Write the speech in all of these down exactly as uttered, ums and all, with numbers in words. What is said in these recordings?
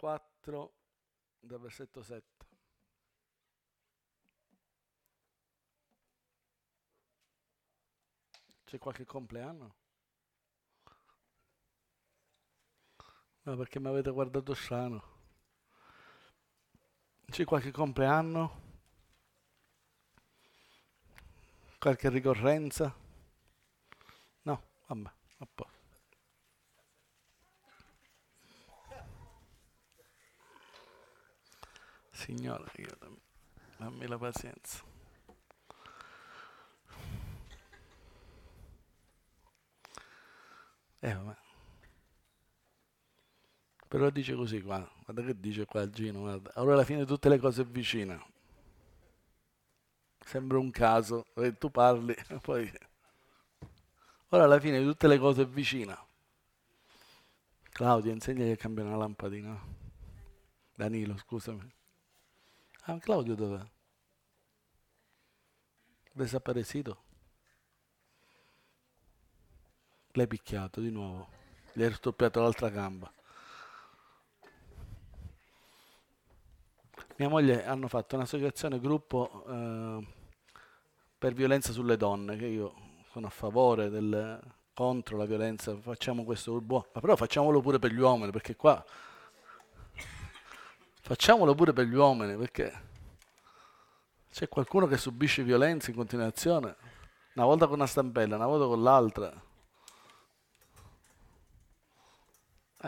quattro del versetto sette. C'è qualche compleanno? No, perché mi avete guardato strano. C'è qualche compleanno? Qualche ricorrenza? No, vabbè, a posto. Signore, aiutami, dammi la pazienza. Eh, vabbè. Però dice così qua, guarda che dice qua Gino, guarda. Ora alla fine tutte le cose vicine. Sembra un caso, e tu parli, poi... Ora alla fine tutte le cose vicine. Claudia, insegnagli a cambiare una lampadina. Danilo, scusami. Ah, Claudio dov'è? Desaparecido? L'hai picchiato di nuovo. Gli hai stoppiato l'altra gamba. Mia moglie hanno fatto un'associazione gruppo eh, per violenza sulle donne, che io sono a favore del, contro la violenza, facciamo questo buono, ma però facciamolo pure per gli uomini, perché qua facciamolo pure per gli uomini, perché c'è qualcuno che subisce violenza in continuazione, una volta con una stampella, una volta con l'altra. Eh,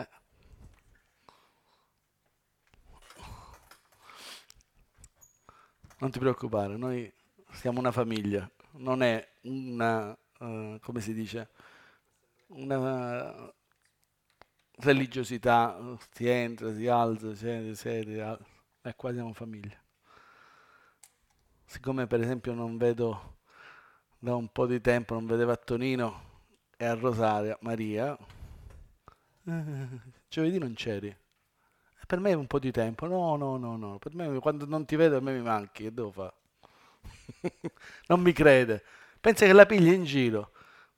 non ti preoccupare, noi siamo una famiglia, non è una, eh, come si dice, una religiosità, si entra, si alza, si siede, e qua siamo famiglia. Siccome per esempio non vedo da un po' di tempo, non vedevo a Tonino e a Rosaria, Maria, eh, giovedì non c'eri. E per me è un po' di tempo, no, no, no, no, per me quando non ti vedo a me mi manchi, che devo fare? Non mi crede, pensa che la pigli in giro.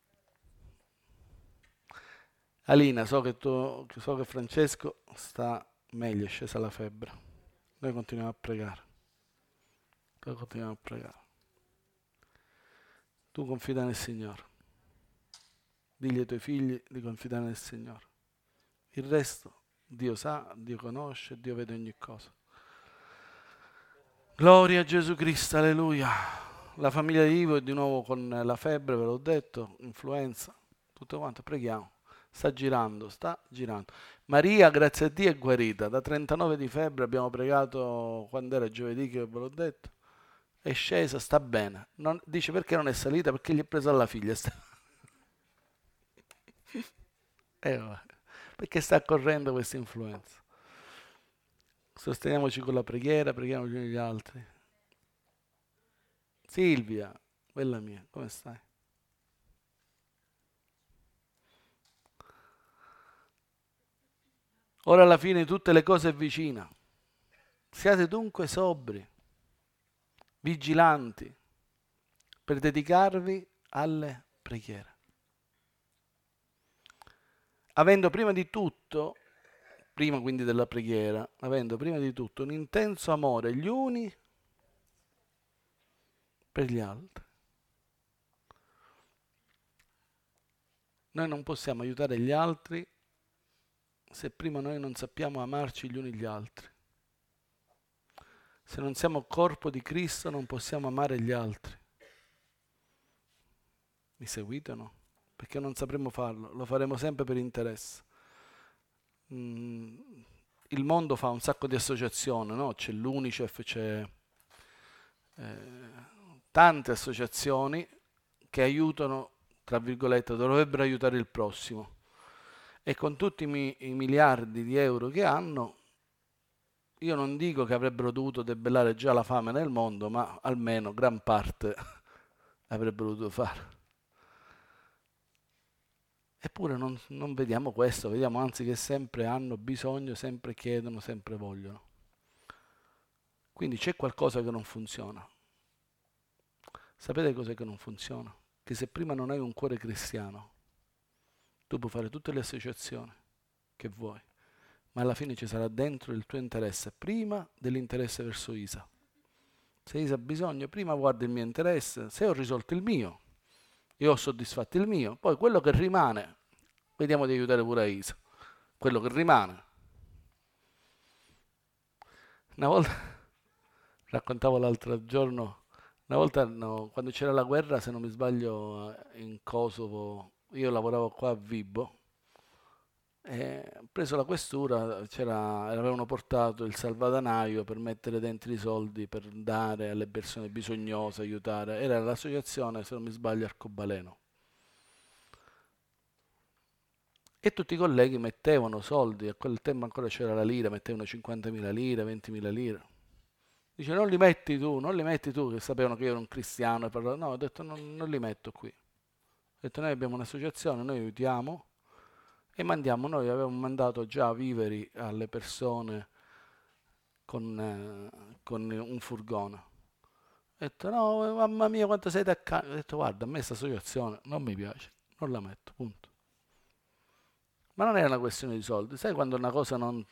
Alina, so che, tu, so che Francesco sta meglio, è scesa la febbre. Noi continuiamo a pregare. Noi continuiamo a pregare. Tu confida nel Signore. Digli ai tuoi figli di confidare nel Signore. Il resto Dio sa, Dio conosce, Dio vede ogni cosa. Gloria a Gesù Cristo, alleluia. La famiglia di Ivo è di nuovo con la febbre, ve l'ho detto, influenza, tutto quanto, preghiamo. Sta girando, sta girando. Maria, grazie a Dio, è guarita. Da trentanove di febbre abbiamo pregato quando era giovedì, che ve l'ho detto. È scesa, sta bene. Non, dice perché non è salita? Perché gli è presa la figlia. Sta... eh, vabbè, perché sta correndo questa influenza. Sosteniamoci con la preghiera, preghiamo gli uni gli altri. Silvia, bella mia, come stai? Ora alla fine tutte le cose è vicina. Siate dunque sobri, vigilanti, per dedicarvi alle preghiere. Avendo prima di tutto, prima quindi della preghiera, avendo prima di tutto un intenso amore gli uni per gli altri. Noi non possiamo aiutare gli altri se prima noi non sappiamo amarci gli uni gli altri. Se non siamo corpo di Cristo non possiamo amare gli altri. Mi seguite o no? Perché non sapremo farlo, lo faremo sempre per interesse. Mm, il mondo fa un sacco di associazioni, no? C'è l'Unicef, c'è eh, tante associazioni che aiutano, tra virgolette, dovrebbero aiutare il prossimo. E con tutti i, mi- i miliardi di euro che hanno, io non dico che avrebbero dovuto debellare già la fame nel mondo, ma almeno gran parte avrebbero dovuto fare. Eppure non, non vediamo questo, vediamo anzi che sempre hanno bisogno, sempre chiedono, sempre vogliono. Quindi c'è qualcosa che non funziona. Sapete cos'è che non funziona? Che se prima non hai un cuore cristiano, tu puoi fare tutte le associazioni che vuoi, ma alla fine ci sarà dentro il tuo interesse prima dell'interesse verso Isa. Se Isa ha bisogno, prima guarda il mio interesse, se ho risolto il mio, io ho soddisfatto il mio, poi quello che rimane, vediamo di aiutare pure Isa, quello che rimane. Una volta, raccontavo l'altro giorno, una volta no, quando c'era la guerra, se non mi sbaglio, in Kosovo, io lavoravo qua a Vibo, e ho preso la questura, c'era, avevano portato il salvadanaio per mettere dentro i soldi per dare alle persone bisognose, aiutare. Era l'associazione, se non mi sbaglio, Arcobaleno. E tutti i colleghi mettevano soldi, a quel tempo ancora c'era la lira, mettevano cinquantamila lire, ventimila lire. Dice, non li metti tu, non li metti tu, che sapevano che io ero un cristiano. E parlavo. No, ho detto, non, non li metto qui. Ho detto, noi abbiamo un'associazione, noi aiutiamo e mandiamo, noi avevamo mandato già viveri alle persone con, eh, con un furgone. Ho detto, no, mamma mia, quanto sei taccante. Ho detto, guarda, a me questa associazione non mi piace, non la metto, punto. Ma non è una questione di soldi, sai quando una cosa non...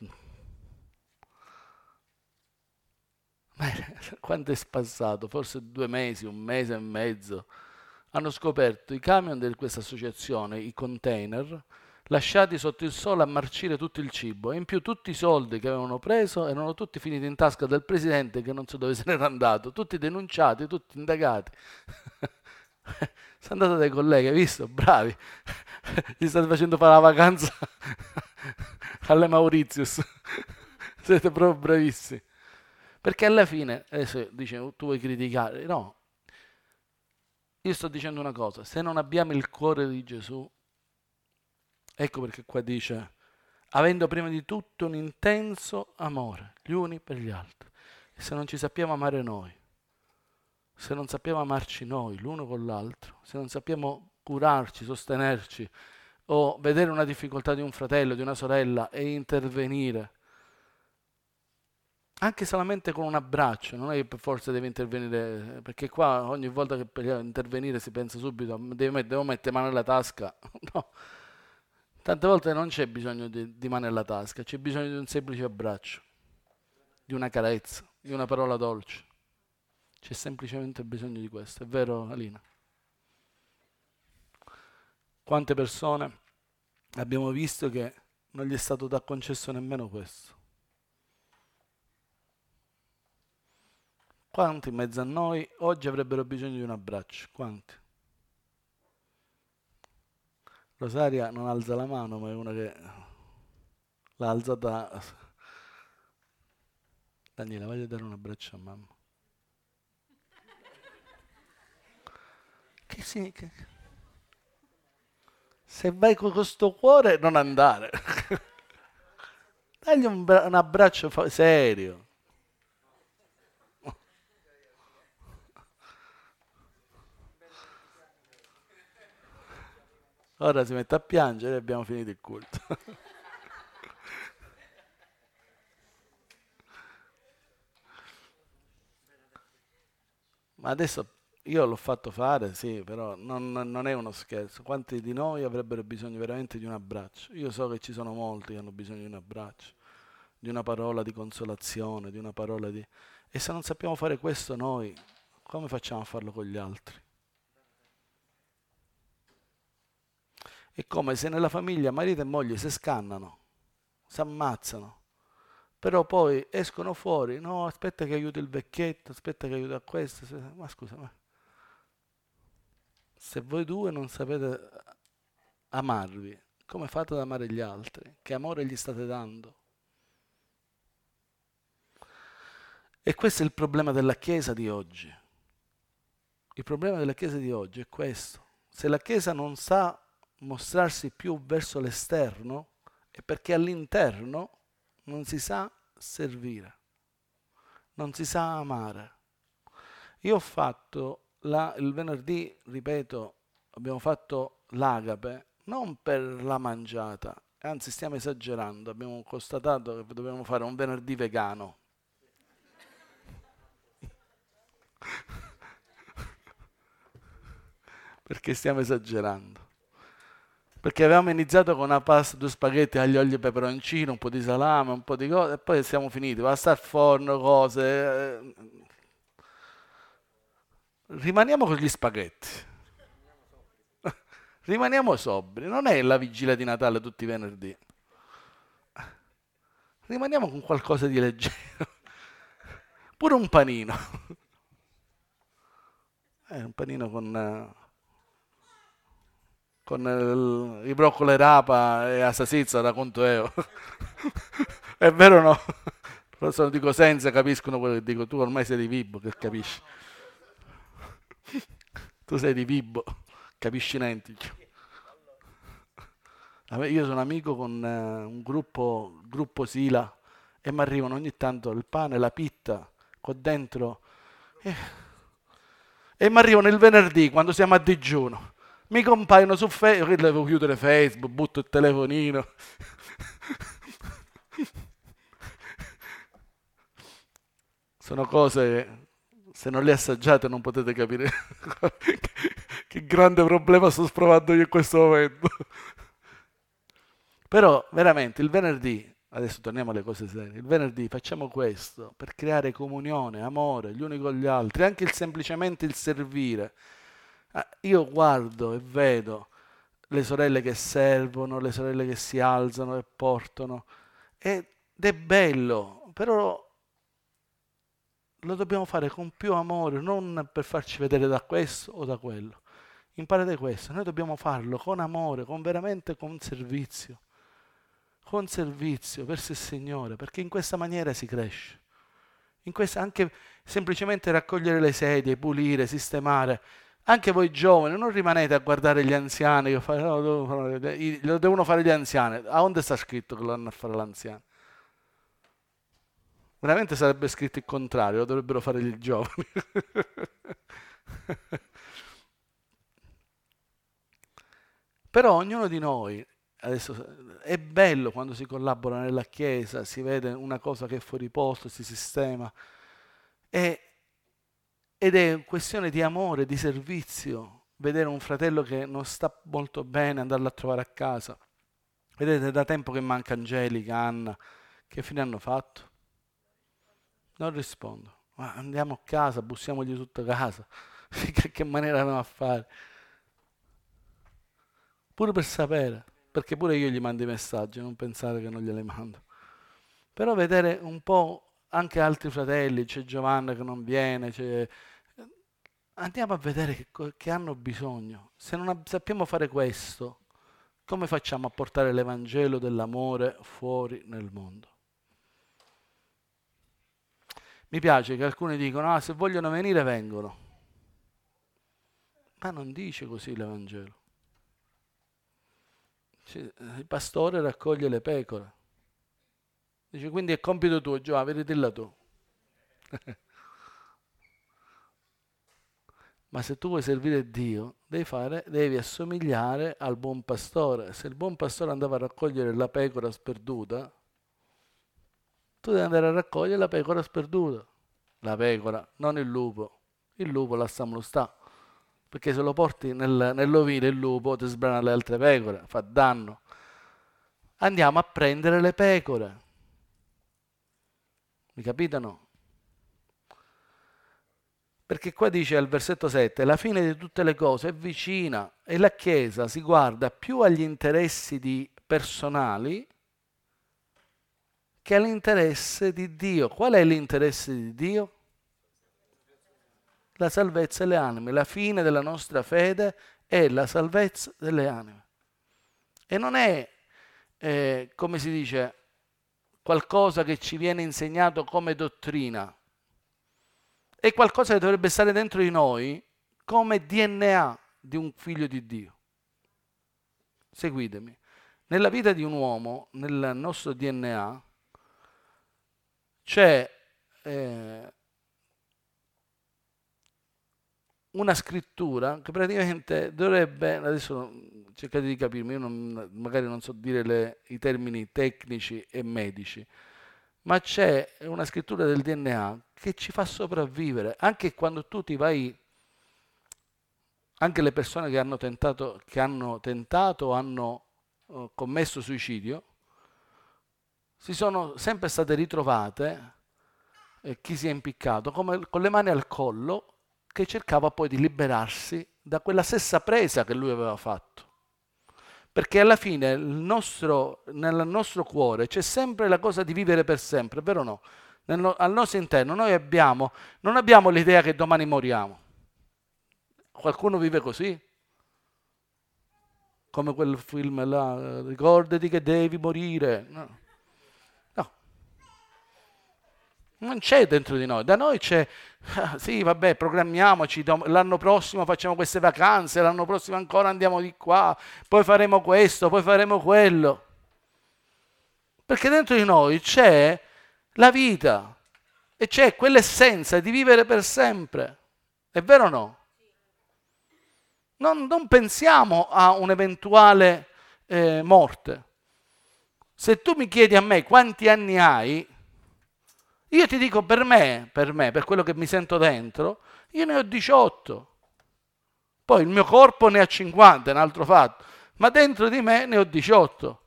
Quanto è spassato? Forse due mesi, un mese e mezzo. Hanno scoperto i camion di questa associazione, i container, lasciati sotto il sole a marcire tutto il cibo e in più tutti i soldi che avevano preso erano tutti finiti in tasca del presidente che non so dove se n'era andato, tutti denunciati, tutti indagati. Sono andato dai colleghi, hai visto? Bravi, gli state facendo fare la vacanza alle Mauritius, siete proprio bravissimi. Perché alla fine, adesso dice, tu vuoi criticare, no, io sto dicendo una cosa, se non abbiamo il cuore di Gesù, ecco perché qua dice, avendo prima di tutto un intenso amore gli uni per gli altri. E se non ci sappiamo amare noi, se non sappiamo amarci noi l'uno con l'altro, se non sappiamo curarci, sostenerci o vedere una difficoltà di un fratello, di una sorella e intervenire, anche solamente con un abbraccio, non è che per forza devi intervenire, perché qua ogni volta che per intervenire si pensa subito, devo mettere, devo mettere mano nella tasca. No, tante volte non c'è bisogno di, di mano nella tasca, c'è bisogno di un semplice abbraccio, di una carezza, di una parola dolce. C'è semplicemente bisogno di questo, è vero Alina? Quante persone abbiamo visto che non gli è stato da concesso nemmeno questo? Quanti in mezzo a noi oggi avrebbero bisogno di un abbraccio? Quanti? Rosaria non alza la mano, ma è una che l'ha alzata. Daniela, voglio dare un abbraccio a mamma. Che significa? Se vai con questo cuore, non andare. Dagli un, bra- un abbraccio fa- serio. Ora si mette a piangere e abbiamo finito il culto. Ma adesso io l'ho fatto fare, sì, però non, non è uno scherzo. Quanti di noi avrebbero bisogno veramente di un abbraccio? Io so che ci sono molti che hanno bisogno di un abbraccio, di una parola di consolazione, di una parola di... E se non sappiamo fare questo noi, come facciamo a farlo con gli altri? È come se nella famiglia marito e moglie si scannano, si ammazzano, però poi escono fuori, no, aspetta che aiuti il vecchietto, aspetta che aiuti a questo, ma scusa, ma se voi due non sapete amarvi, come fate ad amare gli altri? Che amore gli state dando? E questo è il problema della Chiesa di oggi. Il problema della Chiesa di oggi è questo. Se la Chiesa non sa mostrarsi più verso l'esterno, è perché all'interno non si sa servire, non si sa amare. Io ho fatto la, il venerdì, ripeto, abbiamo fatto l'agape non per la mangiata, anzi stiamo esagerando, abbiamo constatato che dobbiamo fare un venerdì vegano. Perché stiamo esagerando. Perché avevamo iniziato con una pasta, due spaghetti aglio, olio e peperoncino, un po' di salame, un po' di cose, e poi siamo finiti. Basta al forno, cose. eh, Rimaniamo con gli spaghetti. Rimaniamo sobri. Non è la vigilia di Natale tutti i venerdì. Rimaniamo con qualcosa di leggero. Pure un panino. Eh, un panino con, eh, con il, i broccoli rapa e la salsiccia, da conto io. È vero o no? Però se lo dico senza capiscono quello che dico. Tu ormai sei di Vibo, che capisci? Tu sei di Vibo, capisci niente. Vabbè, io sono amico con eh, un gruppo, gruppo Sila e mi arrivano ogni tanto il pane, la pitta, qua dentro. E, e mi arrivano il venerdì quando siamo a digiuno. Mi compaiono su Facebook, devo chiudere Facebook, butto il telefonino. Sono cose, se non le assaggiate non potete capire che, che grande problema sto provando io in questo momento. Però veramente il venerdì, adesso torniamo alle cose serie, il venerdì facciamo questo per creare comunione, amore gli uni con gli altri, anche il, semplicemente il servire. Ah, io guardo e vedo le sorelle che servono, le sorelle che si alzano e portano, ed è bello, però lo dobbiamo fare con più amore, non per farci vedere da questo o da quello. Imparate questo, noi dobbiamo farlo con amore, con veramente con servizio, con servizio verso il Signore, perché in questa maniera si cresce. In questa, anche semplicemente raccogliere le sedie, pulire, sistemare. Anche voi giovani, non rimanete a guardare gli anziani che fanno, no, devono- i- lo devono fare gli anziani. A onde sta scritto che lo hanno a fare l'anziano? Veramente sarebbe scritto il contrario, lo dovrebbero fare gli giovani. Però ognuno di noi, adesso è bello quando si collabora nella Chiesa, si vede una cosa che è fuori posto, si sistema, e- ed è questione di amore, di servizio, vedere un fratello che non sta molto bene, andarlo a trovare a casa. Vedete, da tempo che manca Angelica, Anna, che fine hanno fatto? Non rispondo. Ma andiamo a casa, bussiamogli sotto casa. Che, che maniera vanno a fare? Pure per sapere, perché pure io gli mando i messaggi, non pensare che non glieli mando. Però vedere un po' anche altri fratelli, c'è Giovanna che non viene, c'è... andiamo a vedere che, co- che hanno bisogno. Se non ab- sappiamo fare questo, come facciamo a portare l'Evangelo dell'amore fuori nel mondo? Mi piace che alcuni dicono, ah, se vogliono venire vengono, ma non dice così l'Evangelo. Dice, il pastore raccoglie le pecore. Dice, quindi è compito tuo, Giovanni, veditela tu. Ma se tu vuoi servire Dio, devi, fare, devi assomigliare al buon pastore. Se il buon pastore andava a raccogliere la pecora sperduta, tu devi andare a raccogliere la pecora sperduta. La pecora, non il lupo. Il lupo lasciamolo sta. Perché se lo porti nel, nell'ovile il lupo ti sbrana le altre pecore, fa danno. Andiamo a prendere le pecore. Mi capitano? Perché qua dice al versetto sette, la fine di tutte le cose è vicina e la Chiesa si guarda più agli interessi di personali che all'interesse di Dio. Qual è l'interesse di Dio? La salvezza delle anime. La fine della nostra fede è la salvezza delle anime. E non è, eh, come si dice, qualcosa che ci viene insegnato come dottrina. È qualcosa che dovrebbe stare dentro di noi come D N A di un figlio di Dio. Seguitemi. Nella vita di un uomo, nel nostro D N A, c'è eh, una scrittura che praticamente dovrebbe, adesso cercate di capirmi, io non, magari non so dire le, i termini tecnici e medici, ma c'è una scrittura del D N A che ci fa sopravvivere, anche quando tu ti vai Anche le persone che hanno tentato, che hanno tentato o hanno uh, commesso suicidio si sono sempre state ritrovate, eh, chi si è impiccato, come con le mani al collo, che cercava poi di liberarsi da quella stessa presa che lui aveva fatto. Perché alla fine il nostro, nel nostro cuore c'è sempre la cosa di vivere per sempre, vero o no? Nel, al nostro interno noi abbiamo, non abbiamo l'idea che domani moriamo. Qualcuno vive così? Come quel film là, ricordati che devi morire. No. No. Non c'è dentro di noi. Da noi c'è, ah, sì, vabbè, programmiamoci, l'anno prossimo facciamo queste vacanze, l'anno prossimo ancora andiamo di qua, poi faremo questo, poi faremo quello. Perché dentro di noi c'è la vita e c'è quell'essenza di vivere per sempre. È vero o no? Non, non pensiamo a un'eventuale eh, morte. Se tu mi chiedi a me quanti anni hai, io ti dico per me, per me, per quello che mi sento dentro, io ne ho diciotto. Poi il mio corpo ne ha cinquanta, è un altro fatto, ma dentro di me ne ho diciotto.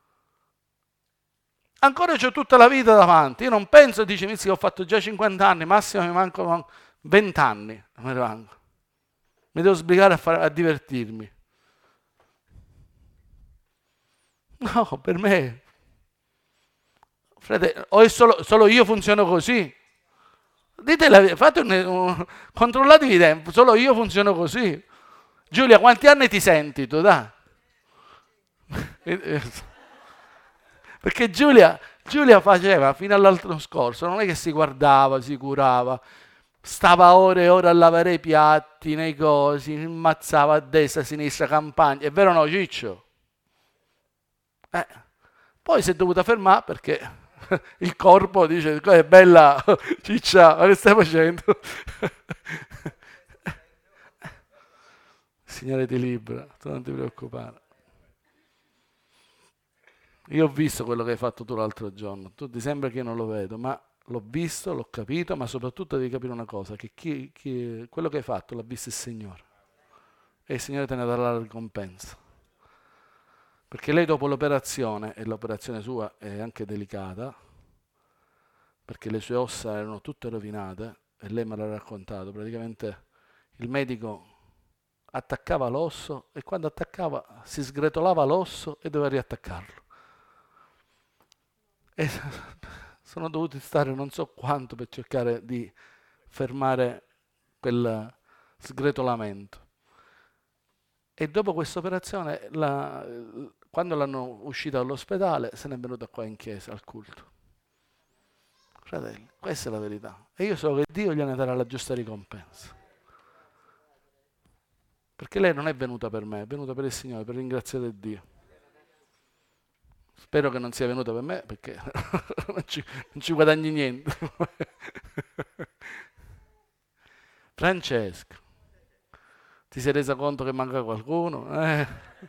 Ancora c'ho tutta la vita davanti. Io non penso, dici, sì, ho fatto già cinquanta anni, massimo mi mancano venti anni. Me ne manco. Mi devo sbrigare a, fare, a divertirmi. No, per me, frate, o è solo, solo io funziono così. Dite la, fate un, un, controllatevi i tempi, solo io funziono così. Giulia, quanti anni ti senti tu? Dai. Perché Giulia, Giulia faceva fino all'altro scorso, non è che si guardava, si curava. Stava ore e ore a lavare i piatti, nei cosi, immazzava a destra, a sinistra, campagna. È vero o no, Ciccio? Eh. Poi si è dovuta fermare perché il corpo dice, è bella Ciccia, ma che stai facendo? Signore ti libera, tu non ti preoccupare. Io ho visto quello che hai fatto tu l'altro giorno, tu ti sembra che io non lo vedo, ma l'ho visto, l'ho capito, ma soprattutto devi capire una cosa, che chi, chi, quello che hai fatto l'ha visto il Signore e il Signore te ne darà la ricompensa. Perché lei dopo l'operazione, e l'operazione sua è anche delicata, perché le sue ossa erano tutte rovinate, e lei me l'ha raccontato, praticamente il medico attaccava l'osso e quando attaccava si sgretolava l'osso e doveva riattaccarlo. E sono dovuti stare non so quanto per cercare di fermare quel sgretolamento. E dopo questa operazione, la, quando l'hanno uscita dall'ospedale, se n'è venuta qua in chiesa al culto. Fratelli, questa è la verità. E io so che Dio gliene darà la giusta ricompensa. Perché lei non è venuta per me, è venuta per il Signore, per ringraziare Dio. Spero che non sia venuta per me perché non, ci, non ci guadagni niente. Francesco, ti sei resa conto che manca qualcuno? Eh?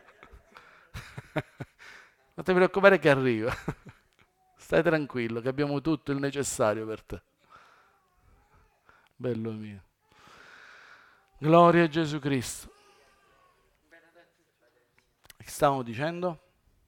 Non ti preoccupare che arriva. Stai tranquillo che abbiamo tutto il necessario per te. Bello mio. Gloria a Gesù Cristo. Che stavamo dicendo?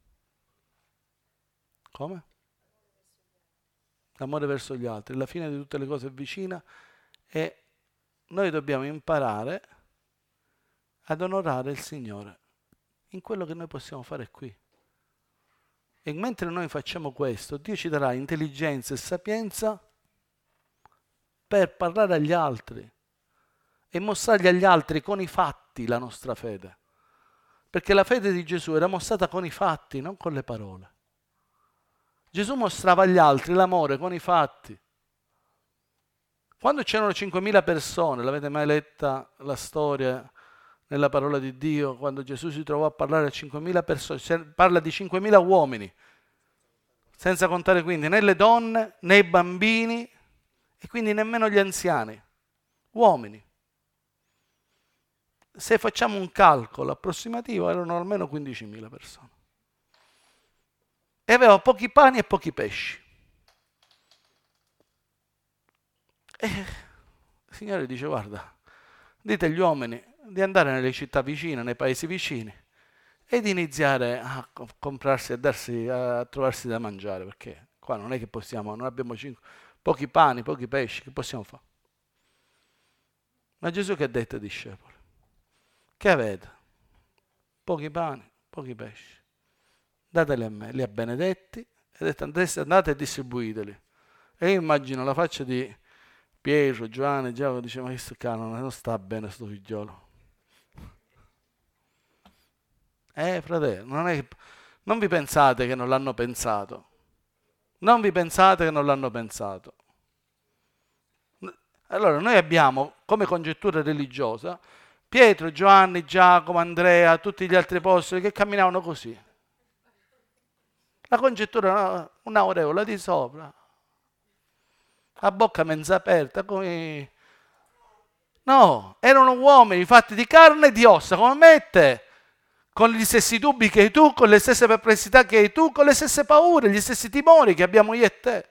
Come? L'amore verso gli altri. La fine di tutte le cose è vicina e noi dobbiamo imparare ad onorare il Signore in quello che noi possiamo fare qui. E mentre noi facciamo questo, Dio ci darà intelligenza e sapienza per parlare agli altri e mostrargli agli altri con i fatti la nostra fede. Perché la fede di Gesù era mostrata con i fatti, non con le parole. Gesù mostrava agli altri l'amore con i fatti. Quando c'erano cinquemila persone, l'avete mai letta la storia nella parola di Dio, quando Gesù si trovò a parlare a cinquemila persone, parla di cinquemila uomini, senza contare quindi né le donne, né i bambini e quindi nemmeno gli anziani, uomini. Se facciamo un calcolo approssimativo erano almeno quindicimila persone. E aveva pochi pani e pochi pesci. E il Signore dice, guarda, dite agli uomini di andare nelle città vicine, nei paesi vicini e di iniziare a comprarsi, a darsi, a trovarsi da mangiare, perché qua non è che possiamo, non abbiamo cinque, pochi pani, pochi pesci, che possiamo fare? Ma Gesù che ha detto ai discepoli? Che avete? Pochi pani, pochi pesci. Dateli a me, li ha benedetti e ha detto andate e distribuiteli. E io immagino la faccia di Pietro, Giovanni, Giacomo, dice ma questo canone non sta bene sto figliolo. Eh fratello, non, è, non vi pensate che non l'hanno pensato. Non vi pensate che non l'hanno pensato. Allora noi abbiamo come congettura religiosa Pietro, Giovanni, Giacomo, Andrea, tutti gli altri apostoli che camminavano così. La congettura era un'aureola di sopra, a bocca mezza aperta, come... No, erano uomini fatti di carne e di ossa, come me e te, con gli stessi dubbi che hai tu, con le stesse perplessità che hai tu, con le stesse paure, gli stessi timori che abbiamo io e te.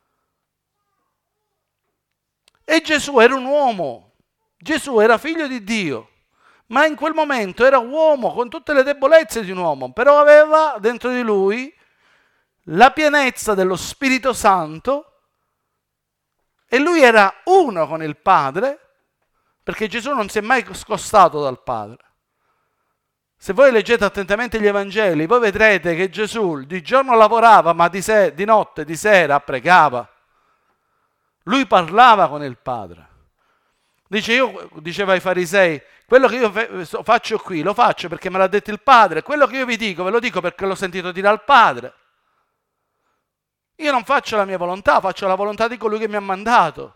E Gesù era un uomo, Gesù era figlio di Dio, ma in quel momento era uomo con tutte le debolezze di un uomo, però aveva dentro di lui la pienezza dello Spirito Santo e lui era uno con il Padre, perché Gesù non si è mai scostato dal Padre. Se voi leggete attentamente gli Evangeli, voi vedrete che Gesù di giorno lavorava, ma di, se- di notte, di sera pregava. Lui parlava con il Padre. Dice, io, diceva ai farisei, quello che io faccio qui lo faccio perché me l'ha detto il Padre, quello che io vi dico ve lo dico perché l'ho sentito dire al Padre. Io non faccio la mia volontà, faccio la volontà di colui che mi ha mandato.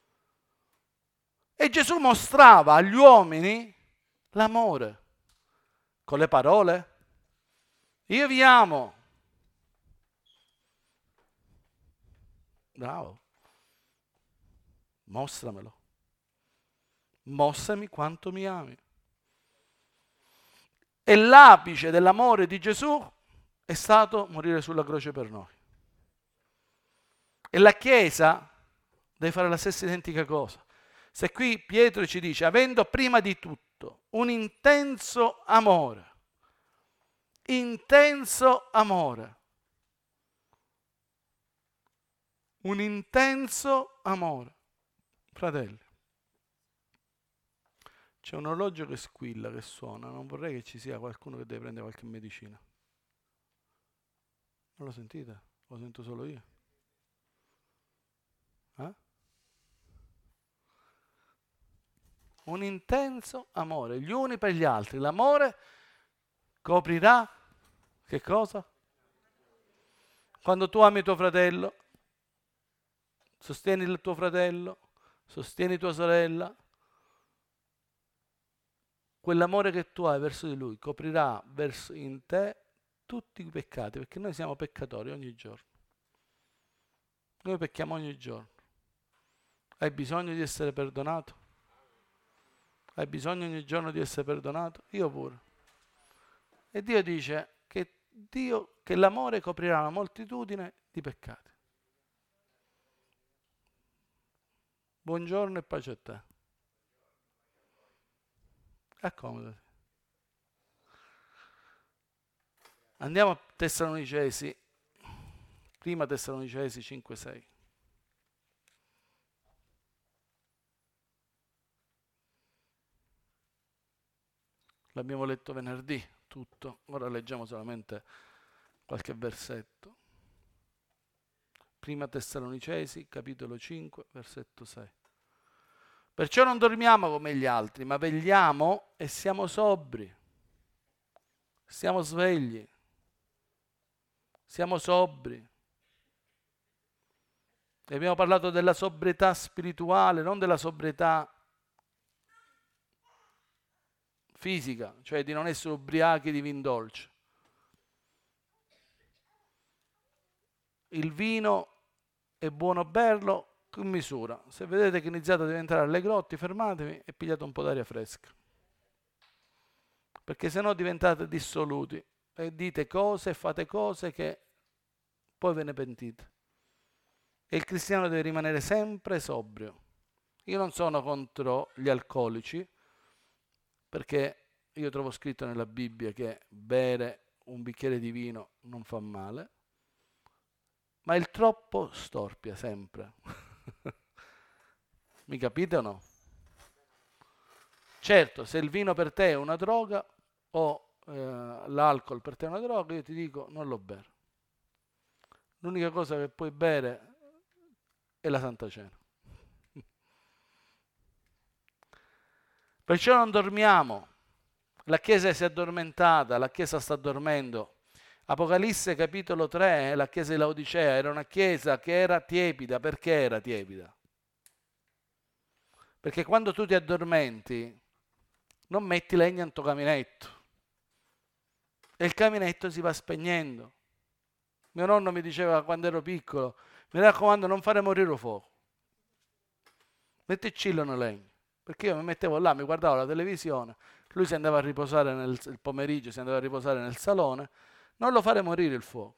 E Gesù mostrava agli uomini l'amore con le parole. Io vi amo. Bravo. Mostramelo. Mostrami quanto mi ami. E l'apice dell'amore di Gesù è stato morire sulla croce per noi. E la Chiesa deve fare la stessa identica cosa. Se qui Pietro ci dice, avendo prima di tutto un intenso amore, intenso amore, un intenso amore, fratelli, c'è un orologio che squilla, che suona, non vorrei che ci sia qualcuno che deve prendere qualche medicina. Non lo sentite? Lo sento solo io. Eh? Un intenso amore, gli uni per gli altri. L'amore coprirà che cosa? Quando tu ami tuo fratello, sostieni il tuo fratello, sostieni tua sorella, quell'amore che tu hai verso di lui coprirà verso in te tutti i peccati, perché noi siamo peccatori ogni giorno. Noi pecchiamo ogni giorno. Hai bisogno di essere perdonato? Hai bisogno ogni giorno di essere perdonato? Io pure. E Dio dice che, Dio, che l'amore coprirà una moltitudine di peccati. Buongiorno e pace a te. Accomodati. Andiamo a Tessalonicesi, prima Tessalonicesi cinque sei. L'abbiamo letto venerdì, tutto. Ora leggiamo solamente qualche versetto. Prima Tessalonicesi, capitolo cinque, versetto sei. Perciò non dormiamo come gli altri, ma vegliamo e siamo sobri. Siamo svegli. Siamo sobri. E abbiamo parlato della sobrietà spirituale, non della sobrietà fisica, cioè di non essere ubriachi di vin dolce. Il vino è buono berlo in misura. Se vedete che iniziate a diventare allegrotti, fermatevi e pigliate un po' d'aria fresca. Perché sennò diventate dissoluti e dite cose e fate cose che poi ve ne pentite. E il cristiano deve rimanere sempre sobrio. Io non sono contro gli alcolici, perché io trovo scritto nella Bibbia che bere un bicchiere di vino non fa male, ma il troppo storpia sempre. Mi capite o no? Certo, se il vino per te è una droga o eh, l'alcol per te è una droga, io ti dico non lo bere. L'unica cosa che puoi bere è la Santa Cena. Perciò non dormiamo. La Chiesa si è addormentata, la Chiesa sta dormendo. Apocalisse capitolo tre, la Chiesa di Laodicea era una Chiesa che era tiepida. Perché era tiepida? Perché quando tu ti addormenti non metti legna in tuo caminetto e il caminetto si va spegnendo. Mio nonno mi diceva quando ero piccolo, mi raccomando non fare morire il fuoco, metti cillo nel legno, perché io mi mettevo là, mi guardavo la televisione, lui si andava a riposare nel il pomeriggio, si andava a riposare nel salone, non lo fare morire il fuoco.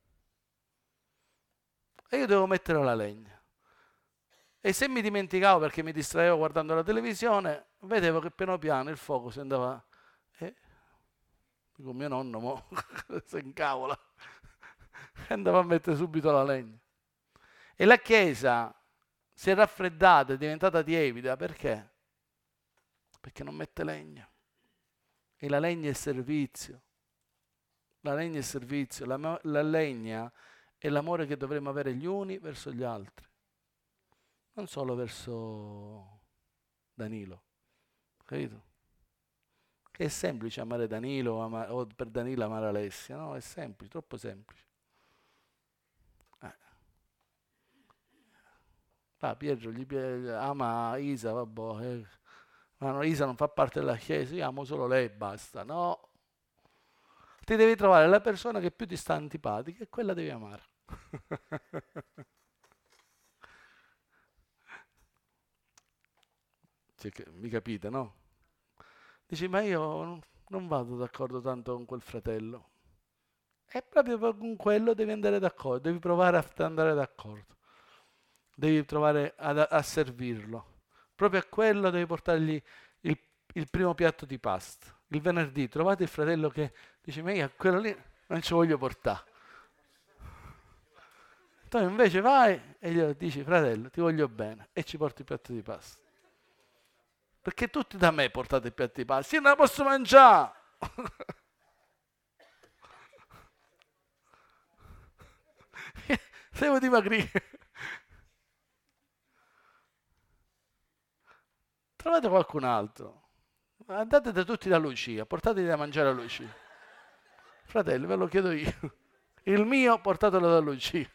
E io dovevo mettere la legna. E se mi dimenticavo perché mi distraevo guardando la televisione, vedevo che piano piano il fuoco si andava... Eh, dico, mio nonno mo, si incavola. Andava a mettere subito la legna. E la Chiesa si è raffreddata, è diventata tiepida. Perché? Perché non mette legna. E la legna è servizio. La legna è servizio. La, la legna è l'amore che dovremmo avere gli uni verso gli altri. Non solo verso Danilo, capito? Che è semplice amare Danilo ama, o per Danilo amare Alessia, no? È semplice, troppo semplice. Eh. Ah, Pietro gli piace, ama Isa, vabbè, eh. Ma no, Isa non fa parte della Chiesa, io amo solo lei e basta, no? Ti devi trovare la persona che più ti sta antipatica e quella devi amare. Cioè, mi capite, no? Dici, ma io non vado d'accordo tanto con quel fratello. E proprio con quello devi andare d'accordo, devi provare a andare d'accordo. Devi provare a, a servirlo. Proprio a quello devi portargli il, il primo piatto di pasta. Il venerdì trovate il fratello che dice, ma io a quello lì non ci voglio portare. Tu invece vai e gli dici, fratello, ti voglio bene, e ci porti il piatto di pasta. Perché tutti da me portate i piatti di pasta, io non la posso mangiare. Devo dimagrire. Trovate qualcun altro. Andate da tutti da Lucia, portatevi da mangiare a Lucia. Fratelli, ve lo chiedo io. Il mio portatelo da Lucia.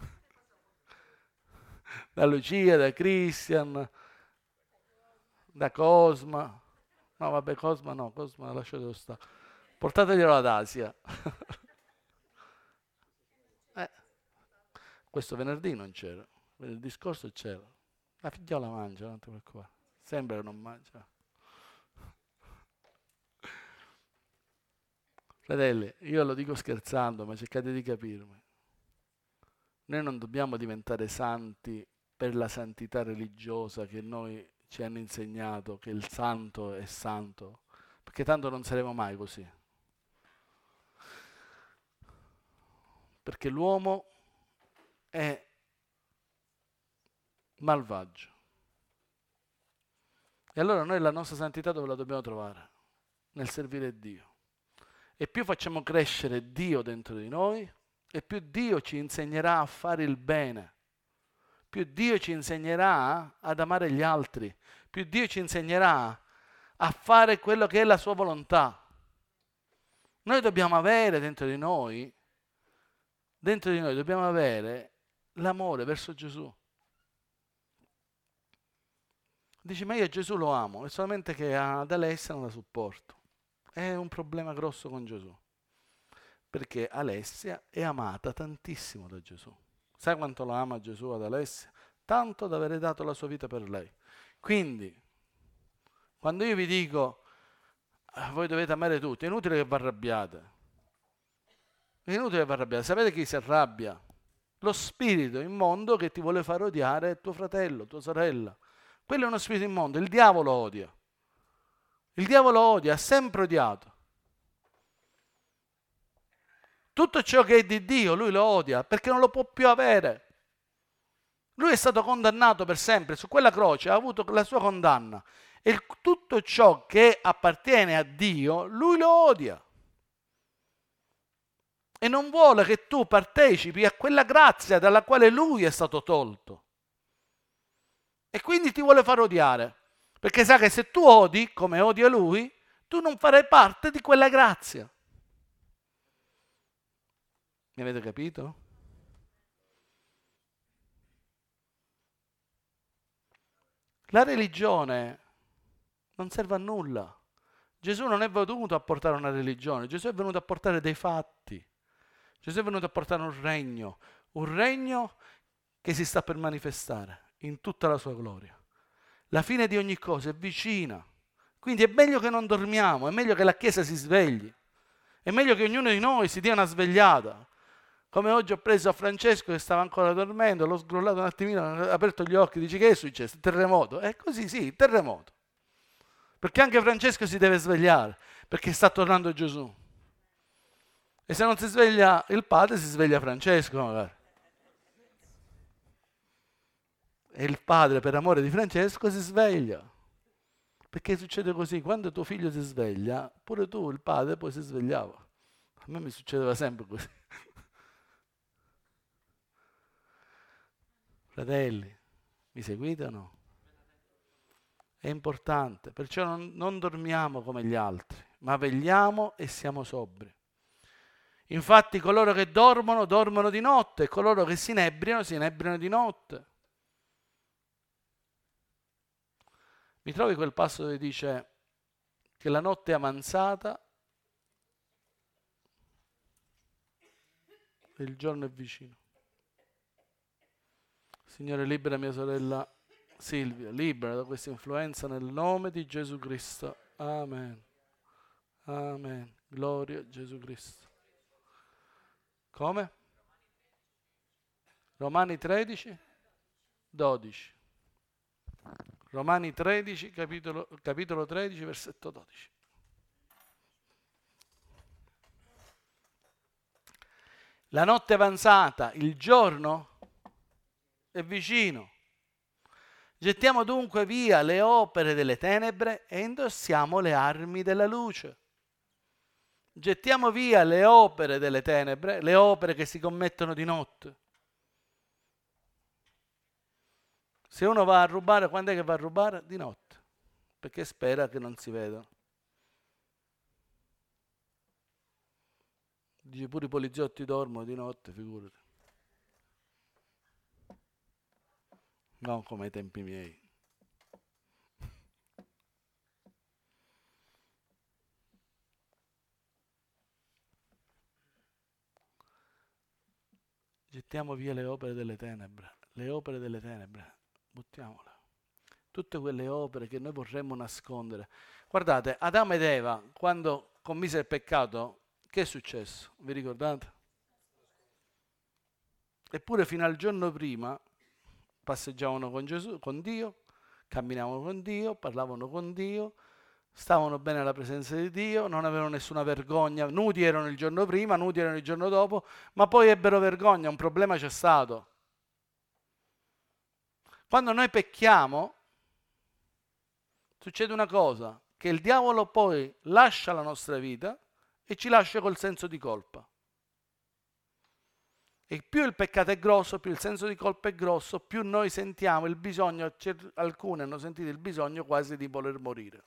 Da Lucia, da Christian, da Cosma. No, vabbè, Cosma no, Cosma lasciatelo stare. Portateglielo ad Asia. eh. Questo venerdì non c'era, venerdì scorso c'era. La figliola mangia, non ti preoccupare. Sembra che non mangia. Fratelli, io lo dico scherzando, ma cercate di capirmi. Noi non dobbiamo diventare santi per la santità religiosa che noi ci hanno insegnato, che il santo è santo, perché tanto non saremo mai così. Perché l'uomo è malvagio. E allora noi la nostra santità dove la dobbiamo trovare? Nel servire Dio. E più facciamo crescere Dio dentro di noi, e più Dio ci insegnerà a fare il bene, più Dio ci insegnerà ad amare gli altri, più Dio ci insegnerà a fare quello che è la sua volontà. Noi dobbiamo avere dentro di noi, dentro di noi dobbiamo avere l'amore verso Gesù. Dici, ma io Gesù lo amo, è solamente che ad Alessia non la sopporto. È un problema grosso con Gesù. Perché Alessia è amata tantissimo da Gesù. Sai quanto la ama Gesù ad Alessia? Tanto da avere dato la sua vita per lei. Quindi, quando io vi dico, voi dovete amare tutti, è inutile che vi arrabbiate. È inutile che vi arrabbiate. Sapete chi si arrabbia? Lo spirito immondo che ti vuole far odiare tuo fratello, tua sorella. Quello è uno spirito immondo, il diavolo odia. Il diavolo odia, ha sempre odiato. Tutto ciò che è di Dio, lui lo odia perché non lo può più avere. Lui è stato condannato per sempre, su quella croce ha avuto la sua condanna. E tutto ciò che appartiene a Dio, lui lo odia. E non vuole che tu partecipi a quella grazia dalla quale lui è stato tolto. E quindi ti vuole far odiare. Perché sa che se tu odi, come odia lui, tu non farai parte di quella grazia. Mi avete capito? La religione non serve a nulla. Gesù non è venuto a portare una religione, Gesù è venuto a portare dei fatti. Gesù è venuto a portare un regno, un regno che si sta per manifestare in tutta la sua gloria. La fine di ogni cosa è vicina. Quindi è meglio che non dormiamo, è meglio che la Chiesa si svegli, è meglio che ognuno di noi si dia una svegliata. Come oggi ho preso a Francesco che stava ancora dormendo, l'ho sgrollato un attimino, ha aperto gli occhi, dice: che è successo? Terremoto? È così, sì, terremoto. Perché anche Francesco si deve svegliare, perché sta tornando Gesù. E se non si sveglia il padre, si sveglia Francesco magari. E il padre, per amore di Francesco, si sveglia. Perché succede così, quando tuo figlio si sveglia, pure tu, il padre, poi si svegliava. A me mi succedeva sempre così. Fratelli, mi seguite o no? È importante, perciò non, non dormiamo come gli altri, ma vegliamo e siamo sobri. Infatti coloro che dormono, dormono di notte, e coloro che si inebriano, si inebriano di notte. Mi trovi quel passo dove dice che la notte è avanzata e il giorno è vicino. Signore, libera mia sorella Silvia, libera da questa influenza nel nome di Gesù Cristo. Amen. Amen. Gloria a Gesù Cristo. Come? Romani tredici, dodici. Romani tredici, capitolo, capitolo tredici, versetto dodici. La notte è avanzata, il giorno è vicino. Gettiamo dunque via le opere delle tenebre e indossiamo le armi della luce. Gettiamo via le opere delle tenebre, le opere che si commettono di notte. Se uno va a rubare, quando è che va a rubare? Di notte, perché spera che non si vedano. Dice pure i poliziotti dormono di notte, figurati. Non come ai tempi miei. Gettiamo via le opere delle tenebre, le opere delle tenebre, buttiamole. Tutte quelle opere che noi vorremmo nascondere. Guardate, Adamo ed Eva, quando commise il peccato, che è successo? Vi ricordate? Eppure fino al giorno prima passeggiavano con Gesù, con Dio, camminavano con Dio, parlavano con Dio, stavano bene alla presenza di Dio, non avevano nessuna vergogna, nudi erano il giorno prima, nudi erano il giorno dopo, ma poi ebbero vergogna, un problema c'è stato. Quando noi pecchiamo, succede una cosa, che il diavolo poi lascia la nostra vita e ci lascia col senso di colpa. E più il peccato è grosso, più il senso di colpa è grosso, più noi sentiamo il bisogno, alcuni hanno sentito il bisogno quasi di voler morire.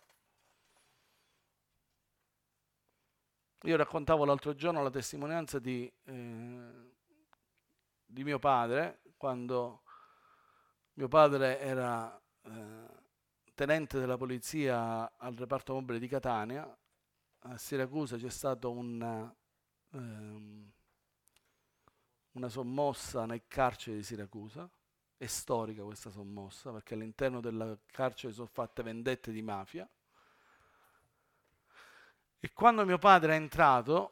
Io raccontavo l'altro giorno la testimonianza di, eh, di mio padre, quando mio padre era eh, tenente della polizia al reparto mobile di Catania. A Siracusa c'è stata un... Um, una sommossa nel carcere di Siracusa, è storica questa sommossa perché all'interno del carcere sono fatte vendette di mafia, e quando mio padre è entrato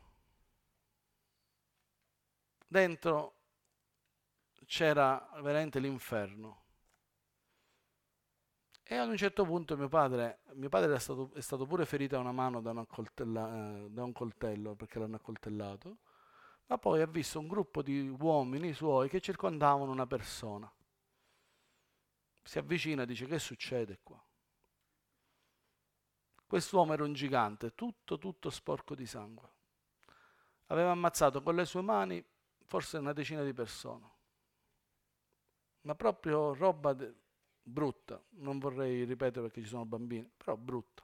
dentro c'era veramente l'inferno, E ad un certo punto mio padre, mio padre era stato, è stato pure ferito a una mano da, una coltella- eh, da un coltello perché l'hanno accoltellato, ma poi ha visto un gruppo di uomini suoi che circondavano una persona. Si avvicina e dice: che succede qua? Quest'uomo era un gigante, tutto, tutto sporco di sangue. Aveva ammazzato con le sue mani forse una decina di persone. Ma proprio roba de- brutta. Non vorrei ripetere perché ci sono bambini, però brutta.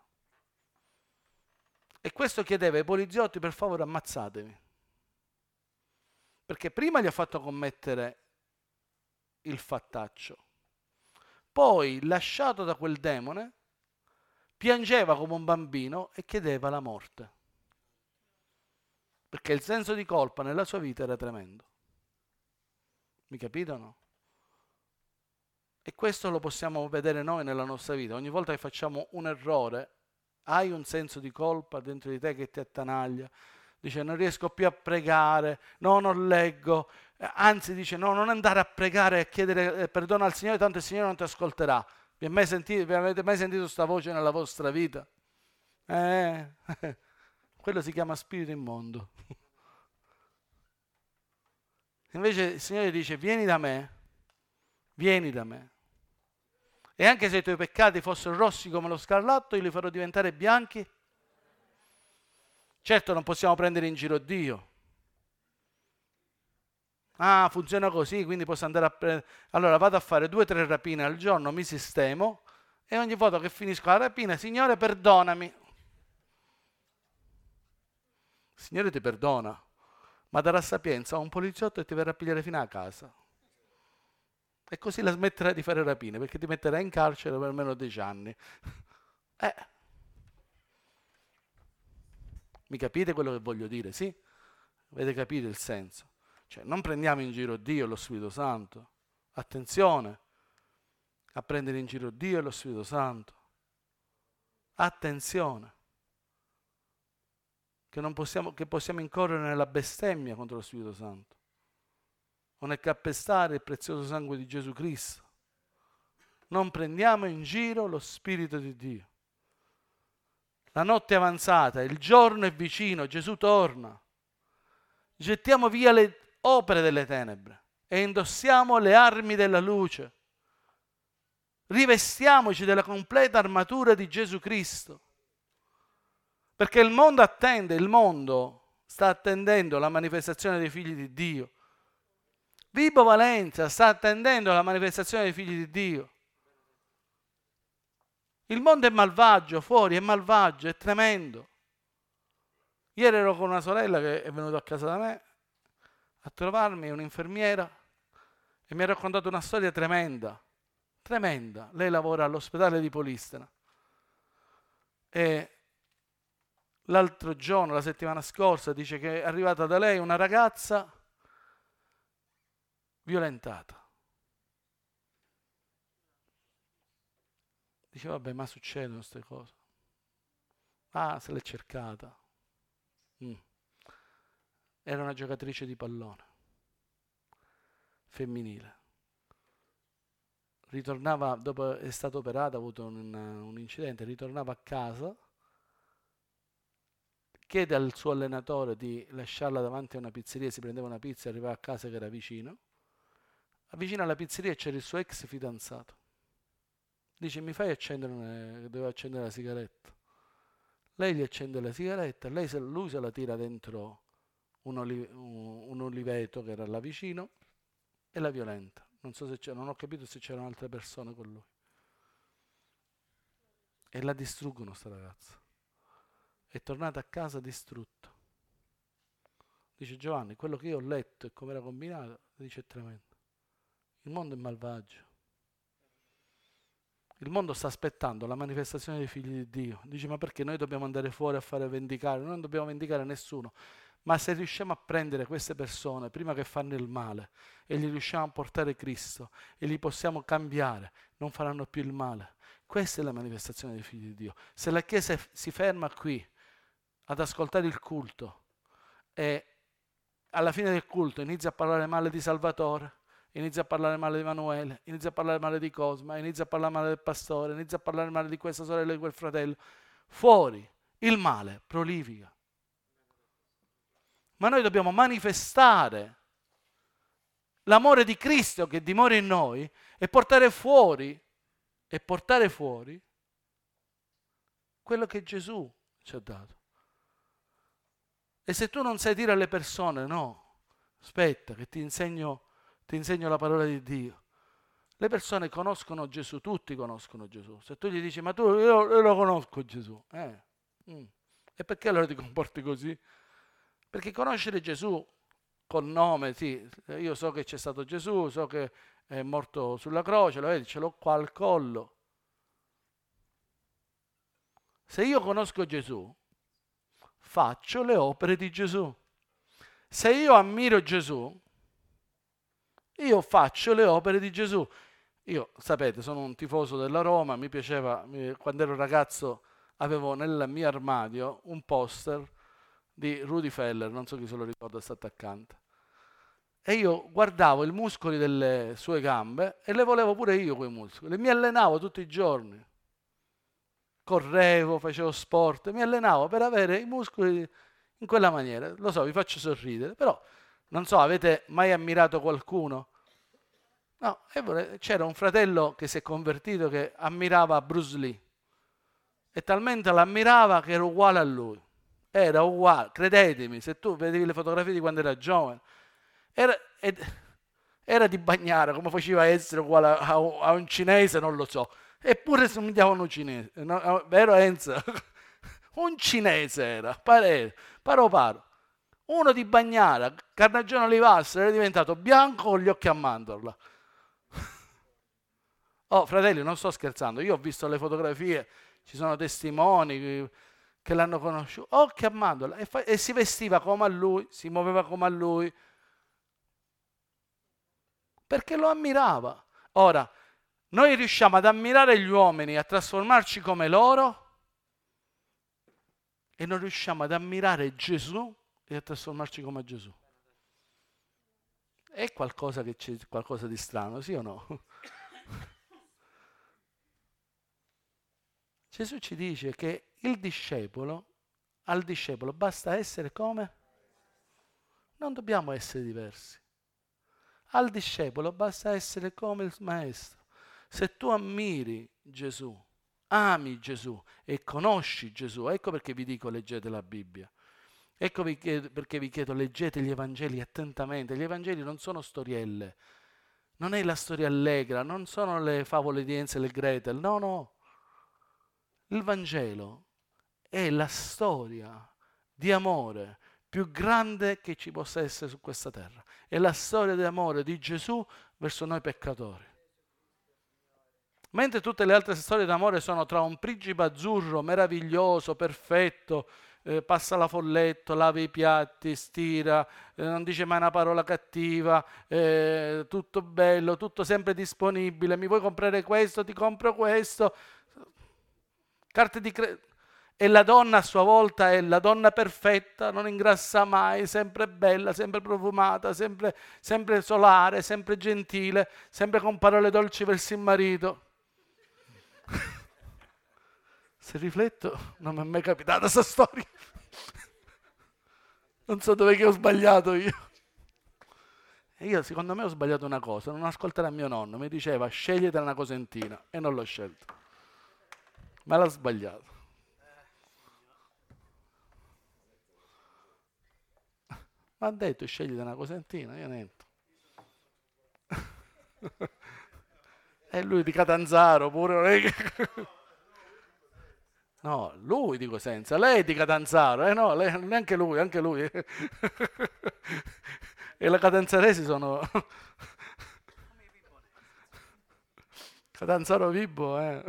E questo chiedeva ai poliziotti: per favore ammazzatemi. Perché prima gli ha fatto commettere il fattaccio. Poi, lasciato da quel demone, piangeva come un bambino e chiedeva la morte. Perché il senso di colpa nella sua vita era tremendo. Mi capite o no? E questo lo possiamo vedere noi nella nostra vita. Ogni volta che facciamo un errore, hai un senso di colpa dentro di te che ti attanaglia. Dice: non riesco più a pregare, no, non leggo. Anzi, dice: no, non andare a pregare e a chiedere perdono al Signore, tanto il Signore non ti ascolterà. Vi, mai sentito, vi avete mai sentito questa voce nella vostra vita? Eh, quello si chiama spirito immondo. Invece il Signore dice: vieni da me, vieni da me. E anche se i tuoi peccati fossero rossi come lo scarlatto, io li farò diventare bianchi. Certo non possiamo prendere in giro Dio. Ah, funziona così, quindi posso andare a prendere... Allora vado a fare due o tre rapine al giorno, mi sistemo, e ogni volta che finisco la rapina: Signore, perdonami. Il Signore ti perdona, ma darà sapienza a un poliziotto e ti verrà a pigliare fino a casa. E così la smetterai di fare rapine, perché ti metterai in carcere per almeno dieci anni. Eh, mi capite quello che voglio dire, sì? Avete capito il senso? Cioè, non prendiamo in giro Dio e lo Spirito Santo. Attenzione a prendere in giro Dio e lo Spirito Santo. Attenzione. Che, non possiamo, che possiamo incorrere nella bestemmia contro lo Spirito Santo. O nel calpestare il prezioso sangue di Gesù Cristo. Non prendiamo in giro lo Spirito di Dio. La notte è avanzata, il giorno è vicino, Gesù torna. Gettiamo via le opere delle tenebre e indossiamo le armi della luce. Rivestiamoci della completa armatura di Gesù Cristo. Perché il mondo attende, il mondo sta attendendo la manifestazione dei figli di Dio. Vibo Valenza sta attendendo la manifestazione dei figli di Dio. Il mondo è malvagio, fuori è malvagio, è tremendo. Ieri ero con una sorella che è venuta a casa da me a trovarmi, un'infermiera, e mi ha raccontato una storia tremenda, tremenda. Lei lavora all'ospedale di Polistena e l'altro giorno, la settimana scorsa, dice che è arrivata da lei una ragazza violentata. Dice: vabbè, ma succedono queste cose. Ah, se l'è cercata. Mm. Era una giocatrice di pallone femminile. Ritornava, dopo è stata operata, ha avuto un, un incidente, ritornava a casa, chiede al suo allenatore di lasciarla davanti a una pizzeria, si prendeva una pizza e arrivava a casa che era vicino. Vicino alla pizzeria c'era il suo ex fidanzato. Dice: mi fai accendere una... doveva accendere la sigaretta. Lei gli accende la sigaretta, lei se, lui se la tira dentro un, oli, un, un oliveto che era là vicino e la violenta. Non so se c'era, non ho capito se c'erano altre persone con lui. E la distruggono sta ragazza. È tornata a casa distrutta. Dice: Giovanni, quello che io ho letto e come era combinato, dice, è tremendo. Il mondo è malvagio. Il mondo sta aspettando la manifestazione dei figli di Dio. Dice: ma perché noi dobbiamo andare fuori a fare vendicare? Noi non dobbiamo vendicare nessuno. Ma se riusciamo a prendere queste persone prima che fanno il male e gli riusciamo a portare Cristo e li possiamo cambiare, non faranno più il male. Questa è la manifestazione dei figli di Dio. Se la Chiesa si ferma qui ad ascoltare il culto e alla fine del culto inizia a parlare male di Salvatore, inizia a parlare male di Emanuele, inizia a parlare male di Cosma, inizia a parlare male del pastore, inizia a parlare male di questa sorella e di quel fratello. Fuori, il male prolifica. Ma noi dobbiamo manifestare l'amore di Cristo che dimora in noi e portare fuori, e portare fuori quello che Gesù ci ha dato. E se tu non sai dire alle persone, no, aspetta che ti insegno, ti insegno la parola di Dio. Le persone conoscono Gesù, tutti conoscono Gesù. Se tu gli dici, ma tu, io, io lo conosco Gesù, eh, mm. e perché allora ti comporti così? Perché conoscere Gesù col nome, sì, io so che c'è stato Gesù, so che è morto sulla croce, lo vedi, ce l'ho qua al collo. Se io conosco Gesù, faccio le opere di Gesù. Se io ammiro Gesù, io faccio le opere di Gesù. Io, sapete, sono un tifoso della Roma, mi piaceva, mi, quando ero ragazzo avevo nel mio armadio un poster di Rudi Feller, non so chi se lo ricorda, questo attaccante. E io guardavo i muscoli delle sue gambe e le volevo pure io quei muscoli. Mi allenavo tutti i giorni. Correvo, facevo sport, mi allenavo per avere i muscoli in quella maniera. Lo so, vi faccio sorridere, però non so, avete mai ammirato qualcuno? No, c'era un fratello che si è convertito che ammirava Bruce Lee e talmente l'ammirava che era uguale a lui. Era uguale, credetemi, se tu vedevi le fotografie di quando era giovane, era, era di Bagnara, come faceva a essere uguale a, a un cinese, non lo so. Eppure somigliava a un cinese, no, vero Enzo? Un cinese era, pare, paro paro. Uno di Bagnara, Carnagione Olivastro, era diventato bianco con gli occhi a mandorla. Oh, fratelli, non sto scherzando, io ho visto le fotografie, ci sono testimoni che l'hanno conosciuto, occhi a mandorla, e, fa- e si vestiva come a lui, si muoveva come a lui, perché lo ammirava. Ora, noi riusciamo ad ammirare gli uomini, a trasformarci come loro, e non riusciamo ad ammirare Gesù e a trasformarci come Gesù. È qualcosa che c'è qualcosa di strano, sì o no? Gesù ci dice che il discepolo, al discepolo basta essere come? Non dobbiamo essere diversi. Al discepolo basta essere come il maestro. Se tu ammiri Gesù, ami Gesù e conosci Gesù, ecco perché vi dico leggete la Bibbia. Ecco perché vi chiedo leggete gli Evangeli attentamente. Gli Evangeli non sono storielle, non è la storia allegra, non sono le favole di Hansel e Gretel, no, no. Il Vangelo è la storia di amore più grande che ci possa essere su questa terra. È la storia di amore di Gesù verso noi peccatori. Mentre tutte le altre storie d'amore sono tra un principe azzurro meraviglioso, perfetto, eh, passa la folletto, lava i piatti, stira, eh, non dice mai una parola cattiva, eh, tutto bello, tutto sempre disponibile, mi vuoi comprare questo, ti compro questo. Carte di credito. E la donna a sua volta è la donna perfetta, non ingrassa mai, sempre bella, sempre profumata, sempre, sempre solare, sempre gentile, sempre con parole dolci verso il marito. Se rifletto, non mi è mai capitata questa storia. Non so dove che ho sbagliato io. E io secondo me ho sbagliato una cosa, non ascoltare a mio nonno, mi diceva scegliete una cosentina e non l'ho scelto. Ma l'ha sbagliato. Mi ha detto scegliete una cosentina, io niente. E lui di Catanzaro pure. No, lui dico senza, lei di Catanzaro, eh no, lei, neanche lui, anche lui. E le catanzaresi sono Catanzaro Vibo, eh.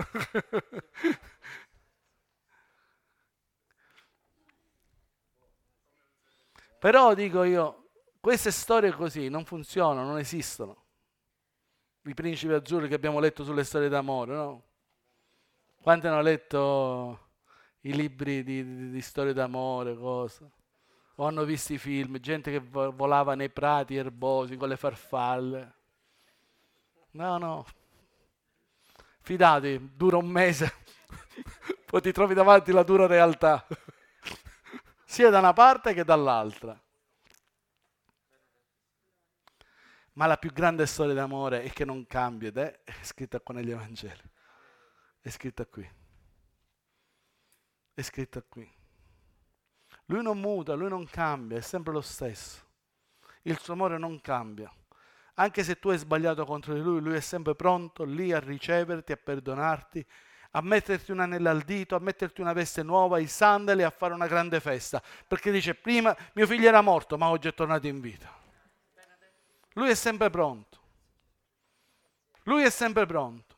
Però dico io, queste storie così non funzionano, non esistono. I principi azzurri che abbiamo letto sulle storie d'amore, no? Quanti hanno letto i libri di, di, di storie d'amore, cosa? O hanno visto i film, gente che volava nei prati erbosi con le farfalle. No, no. Fidatevi, dura un mese, poi ti trovi davanti la dura realtà, sia da una parte che dall'altra. Ma la più grande storia d'amore è che non cambia ed è, è scritta qua negli Evangeli. È scritta qui. È scritta qui. Lui non muta, lui non cambia, è sempre lo stesso. Il suo amore non cambia. Anche se tu hai sbagliato contro di lui, lui è sempre pronto lì a riceverti, a perdonarti, a metterti un anello al dito, a metterti una veste nuova, i sandali, a fare una grande festa. Perché dice, prima mio figlio era morto, ma oggi è tornato in vita. Lui è sempre pronto. Lui è sempre pronto.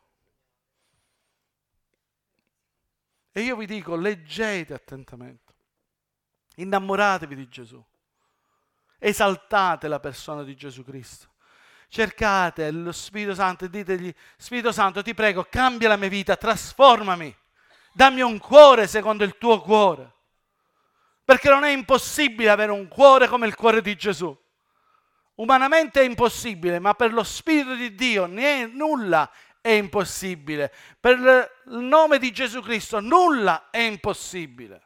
E io vi dico, leggete attentamente. Innamoratevi di Gesù. Esaltate la persona di Gesù Cristo. Cercate lo Spirito Santo e ditegli, Spirito Santo, ti prego, cambia la mia vita, trasformami. Dammi un cuore secondo il tuo cuore. Perché non è impossibile avere un cuore come il cuore di Gesù. Umanamente è impossibile, ma per lo Spirito di Dio né, nulla è impossibile. Per il nome di Gesù Cristo nulla è impossibile.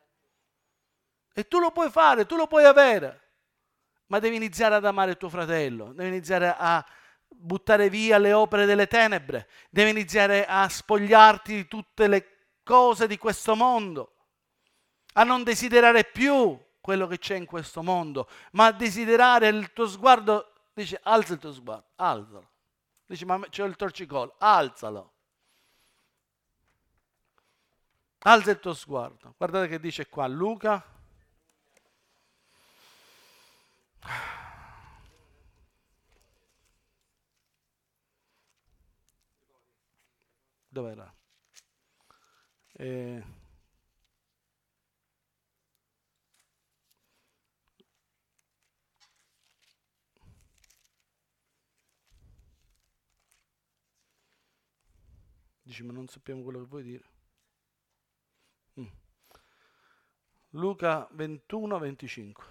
E tu lo puoi fare, tu lo puoi avere. Ma devi iniziare ad amare tuo fratello, devi iniziare a buttare via le opere delle tenebre, devi iniziare a spogliarti di tutte le cose di questo mondo, a non desiderare più quello che c'è in questo mondo, ma a desiderare il tuo sguardo, dice alza il tuo sguardo, alzalo. Dice ma c'è il torcicolo, alzalo. Alza il tuo sguardo. Guardate che dice qua Luca. Dov'era? Eh, dici, ma non sappiamo quello che vuoi dire. Mm. Luca ventuno venticinque.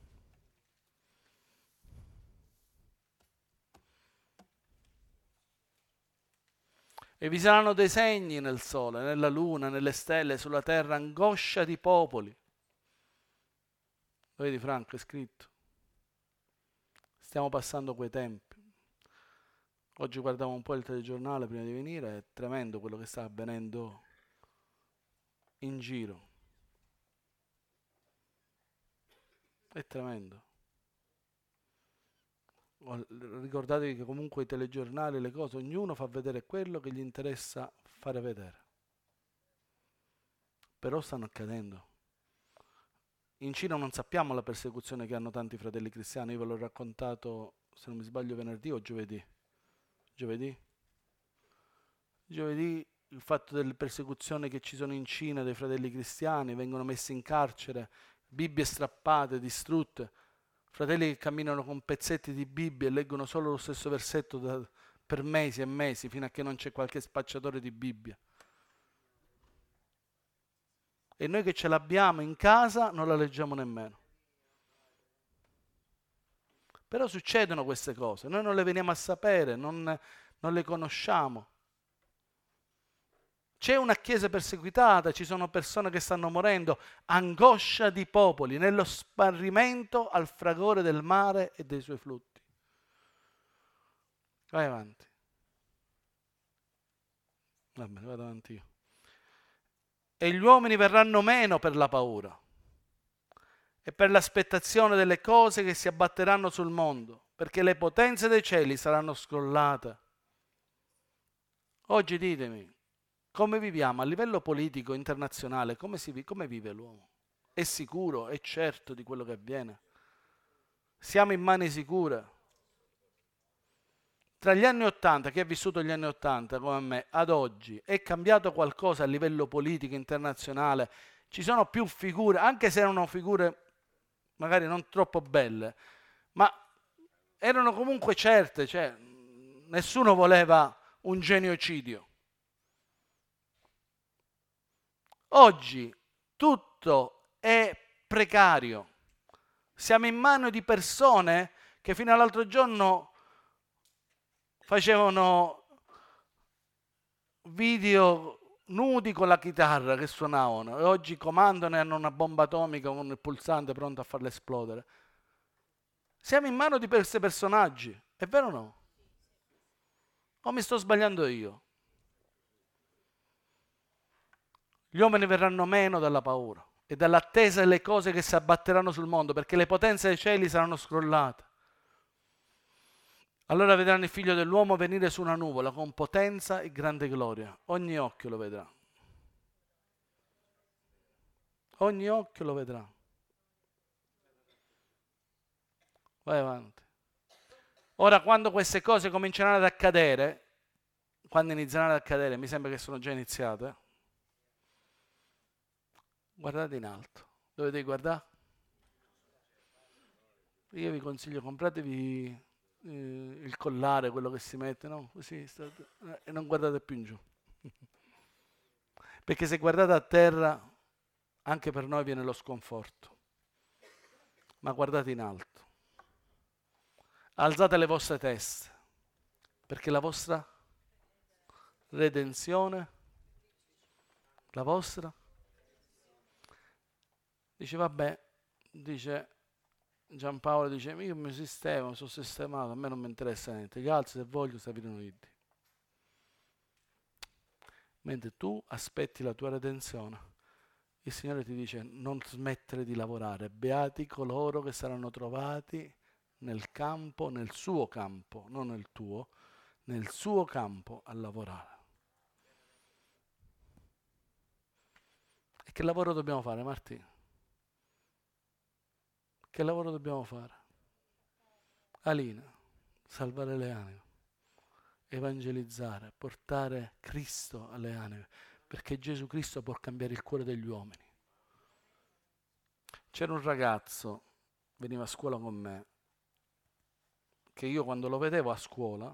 E vi saranno dei segni nel sole, nella luna, nelle stelle, sulla terra, angoscia di popoli. Lo vedi Franco, è scritto. Stiamo passando quei tempi. Oggi guardavo un po' il telegiornale prima di venire, è tremendo quello che sta avvenendo in giro. È tremendo. Ricordatevi che comunque i telegiornali, le cose, ognuno fa vedere quello che gli interessa fare vedere. Però stanno accadendo. In Cina non sappiamo la persecuzione che hanno tanti fratelli cristiani, io ve l'ho raccontato, se non mi sbaglio, venerdì o giovedì. Giovedì? Giovedì il fatto delle persecuzioni che ci sono in Cina dei fratelli cristiani, vengono messi in carcere, Bibbie strappate, distrutte, fratelli che camminano con pezzetti di Bibbia e leggono solo lo stesso versetto da, per mesi e mesi, fino a che non c'è qualche spacciatore di Bibbia. E noi che ce l'abbiamo in casa non la leggiamo nemmeno. Però succedono queste cose, noi non le veniamo a sapere, non, non le conosciamo. C'è una chiesa perseguitata, ci sono persone che stanno morendo, angoscia di popoli, nello sparrimento al fragore del mare e dei suoi flutti. Vai avanti. Va bene, vado avanti io. E gli uomini verranno meno per la paura e per l'aspettazione delle cose che si abbatteranno sul mondo, perché le potenze dei cieli saranno scrollate. Oggi ditemi, come viviamo a livello politico internazionale? Come, si, come vive l'uomo? È sicuro, è certo di quello che avviene? Siamo in mani sicure? Tra gli anni Ottanta, chi ha vissuto gli anni Ottanta come me, ad oggi, è cambiato qualcosa a livello politico internazionale? Ci sono più figure, anche se erano figure magari non troppo belle, ma erano comunque certe, cioè nessuno voleva un genocidio. Oggi tutto è precario. Siamo in mano di persone che fino all'altro giorno facevano video nudi con la chitarra che suonavano e oggi comandano e hanno una bomba atomica con il pulsante pronto a farla esplodere. Siamo in mano di questi personaggi, è vero o no? O mi sto sbagliando io? Gli uomini verranno meno dalla paura e dall'attesa delle cose che si abbatteranno sul mondo, perché le potenze dei cieli saranno scrollate. Allora vedranno il figlio dell'uomo venire su una nuvola con potenza e grande gloria. Ogni occhio lo vedrà. Ogni occhio lo vedrà. Vai avanti. Ora, quando queste cose cominceranno ad accadere, quando inizieranno ad accadere, mi sembra che sono già iniziate, guardate in alto. Dovete guardare? Io vi consiglio, compratevi eh, il collare, quello che si mette, no? Così state, eh, e non guardate più in giù. Perché se guardate a terra, anche per noi viene lo sconforto. Ma guardate in alto. Alzate le vostre teste, perché la vostra redenzione, la vostra, dice vabbè, dice Giampaolo, dice io mi sistemo, sono sistemato, a me non mi interessa niente, gli altri se voglio serviranno i Dio. Mentre tu aspetti la tua redenzione, il Signore ti dice non smettere di lavorare, beati coloro che saranno trovati nel campo, nel suo campo, non nel tuo, nel suo campo a lavorare. E che lavoro dobbiamo fare, Martino? Che lavoro dobbiamo fare? Alina, salvare le anime, evangelizzare, portare Cristo alle anime, perché Gesù Cristo può cambiare il cuore degli uomini. C'era un ragazzo, veniva a scuola con me, che io quando lo vedevo a scuola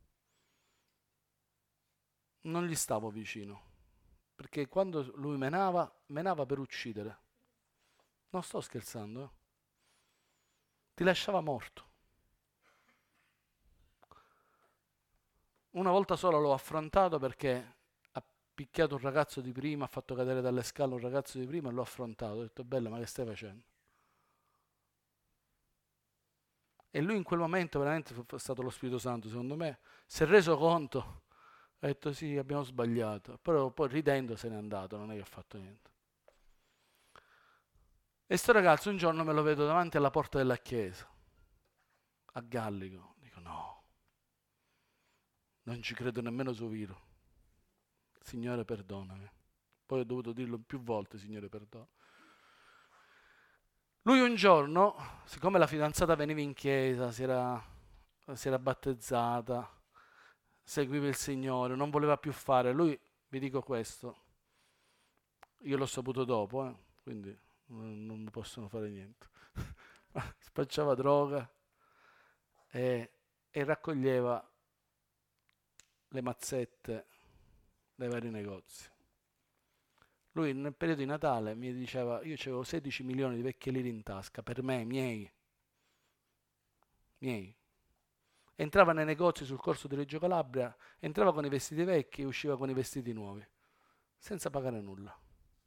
non gli stavo vicino, perché quando lui menava, menava per uccidere. Non sto scherzando, eh? Ti lasciava morto. Una volta sola l'ho affrontato perché ha picchiato un ragazzo di prima, ha fatto cadere dalle scale un ragazzo di prima e l'ho affrontato. Ho detto, bella, ma che stai facendo? E lui in quel momento, veramente è stato lo Spirito Santo, secondo me, si è reso conto, ha detto sì, abbiamo sbagliato, però poi ridendo se n'è andato, non è che ha fatto niente. E sto ragazzo un giorno me lo vedo davanti alla porta della chiesa, a Gallico, dico no, non ci credo nemmeno suo viro. Signore perdonami. Poi ho dovuto dirlo più volte, Signore perdono. Lui un giorno, siccome la fidanzata veniva in chiesa, si era, si era battezzata, seguiva il Signore, non voleva più fare, lui, vi dico questo, io l'ho saputo dopo, eh, quindi non, non possono fare niente, spacciava droga e, e raccoglieva le mazzette dai vari negozi. Lui nel periodo di Natale mi diceva, io avevo sedici milioni di vecchie lire in tasca, per me, miei, miei. Entrava nei negozi sul corso di Reggio Calabria, entrava con i vestiti vecchi e usciva con i vestiti nuovi, senza pagare nulla.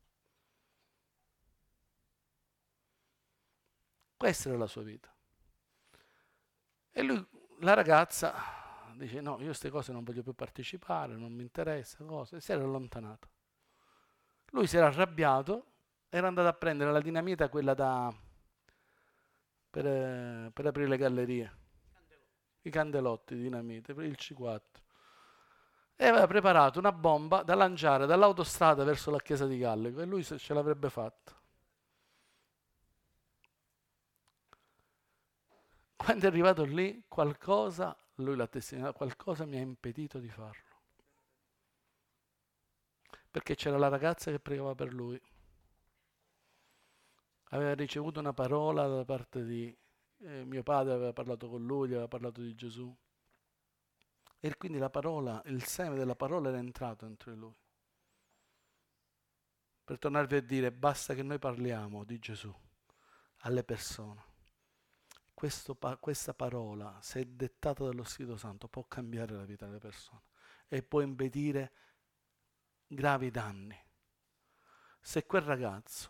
Questa era la sua vita. E lui, la ragazza, dice, no, io a queste cose non voglio più partecipare, non mi interessa, cose, e si era allontanato. Lui si era arrabbiato, era andato a prendere la dinamita, quella da per, eh, per aprire le gallerie, i candelotti di dinamite, per il C quattro. E aveva preparato una bomba da lanciare dall'autostrada verso la chiesa di Gallico e lui ce l'avrebbe fatta. Quando è arrivato lì, qualcosa, lui l'ha testimoniato, qualcosa mi ha impedito di farlo. Perché c'era la ragazza che pregava per lui. Aveva ricevuto una parola da parte di eh, mio padre, aveva parlato con lui, gli aveva parlato di Gesù. E quindi la parola, il seme della parola era entrato dentro di lui. Per tornarvi a dire, basta che noi parliamo di Gesù alle persone. questo, questa parola, se è dettata dallo Spirito Santo, può cambiare la vita delle persone e può impedire gravi danni. Se quel ragazzo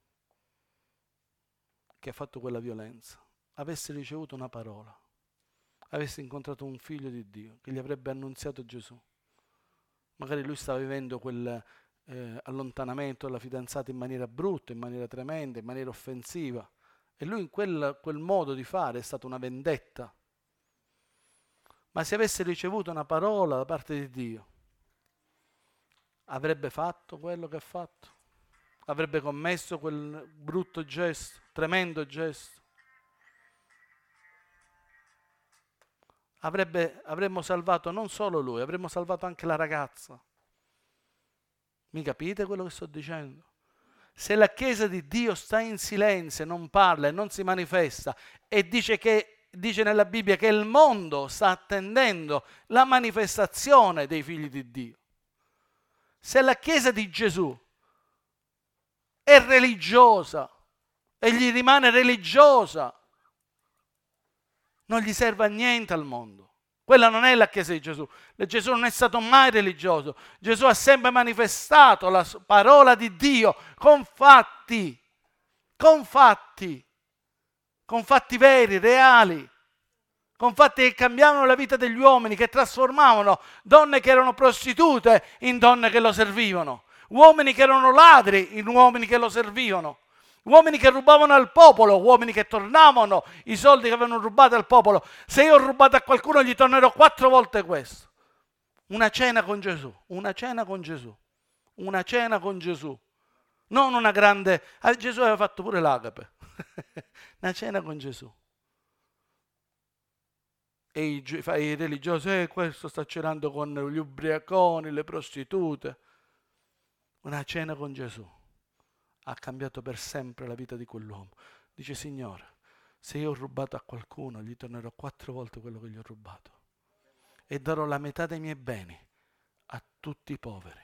che ha fatto quella violenza avesse ricevuto una parola, avesse incontrato un figlio di Dio che gli avrebbe annunziato Gesù, magari lui stava vivendo quel eh, allontanamento dalla fidanzata in maniera brutta, in maniera tremenda, in maniera offensiva, e lui in quel, quel modo di fare è stata una vendetta. Ma se avesse ricevuto una parola da parte di Dio, avrebbe fatto quello che ha fatto? Avrebbe commesso quel brutto gesto, tremendo gesto? Avrebbe, avremmo salvato non solo lui, avremmo salvato anche la ragazza. Mi capite quello che sto dicendo? Se la Chiesa di Dio sta in silenzio, non parla e non si manifesta e dice, che, dice nella Bibbia che il mondo sta attendendo la manifestazione dei figli di Dio. Se la Chiesa di Gesù è religiosa e gli rimane religiosa, non gli serve a niente al mondo. Quella non è la Chiesa di Gesù. Gesù non è stato mai religioso. Gesù ha sempre manifestato la parola di Dio con fatti, con fatti, con fatti veri, reali, con fatti che cambiavano la vita degli uomini, che trasformavano donne che erano prostitute in donne che lo servivano, uomini che erano ladri in uomini che lo servivano, uomini che rubavano al popolo, uomini che tornavano i soldi che avevano rubato al popolo. Se io ho rubato a qualcuno gli tornerò quattro volte questo. Una cena con Gesù, una cena con Gesù, una cena con Gesù. Non una grande... Gesù aveva fatto pure l'agape. Una cena con Gesù. E i, i religiosi, eh, questo sta cenando con gli ubriaconi, le prostitute. Una cena con Gesù ha cambiato per sempre la vita di quell'uomo. Dice: Signore, se io ho rubato a qualcuno, gli tornerò quattro volte quello che gli ho rubato e darò la metà dei miei beni a tutti i poveri.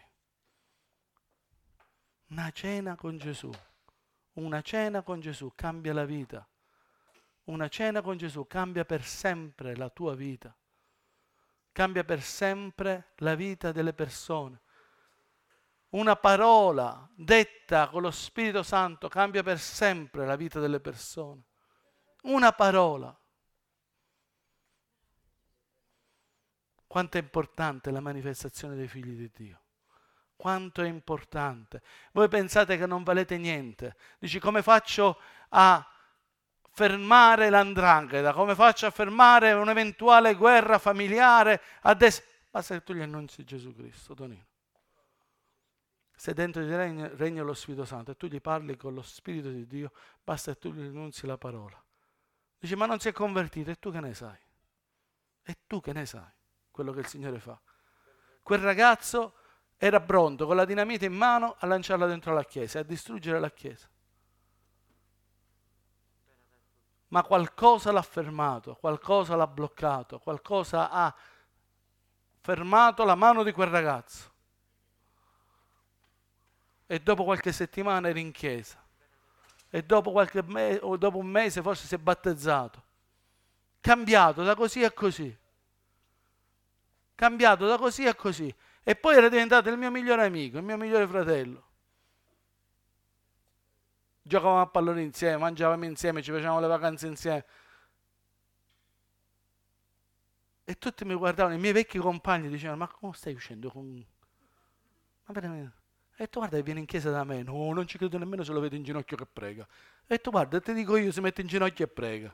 Una cena con Gesù, una cena con Gesù cambia la vita. Una cena con Gesù cambia per sempre la tua vita, cambia per sempre la vita delle persone. Una parola detta con lo Spirito Santo cambia per sempre la vita delle persone. Una parola. Quanto è importante la manifestazione dei figli di Dio. Quanto è importante. Voi pensate che non valete niente. Dici: come faccio a fermare l'andrangheta? Come faccio a fermare un'eventuale guerra familiare? Adesso basta che tu gli annunzi Gesù Cristo, Tonino. Se dentro di te regna, regna lo Spirito Santo e tu gli parli con lo Spirito di Dio, basta che tu gli annunzi la parola. Dici: ma non si è convertito, e tu che ne sai? E tu che ne sai quello che il Signore fa? Quel ragazzo era pronto con la dinamite in mano a lanciarla dentro la chiesa e a distruggere la chiesa. Ma qualcosa l'ha fermato, qualcosa l'ha bloccato, qualcosa ha fermato la mano di quel ragazzo. E dopo qualche settimana era in chiesa. E dopo, qualche me- o dopo un mese forse si è battezzato. Cambiato da così a così. Cambiato da così a così. E poi era diventato il mio migliore amico, il mio migliore fratello. Giocavamo a pallone insieme, mangiavamo insieme, ci facevamo le vacanze insieme. E tutti mi guardavano, i miei vecchi compagni dicevano: ma come stai uscendo con... Ma veramente... E detto: guarda che viene in chiesa da me. No, non ci credo nemmeno se lo vedo in ginocchio che prega. E detto: guarda, ti dico io, si mette in ginocchio e prega.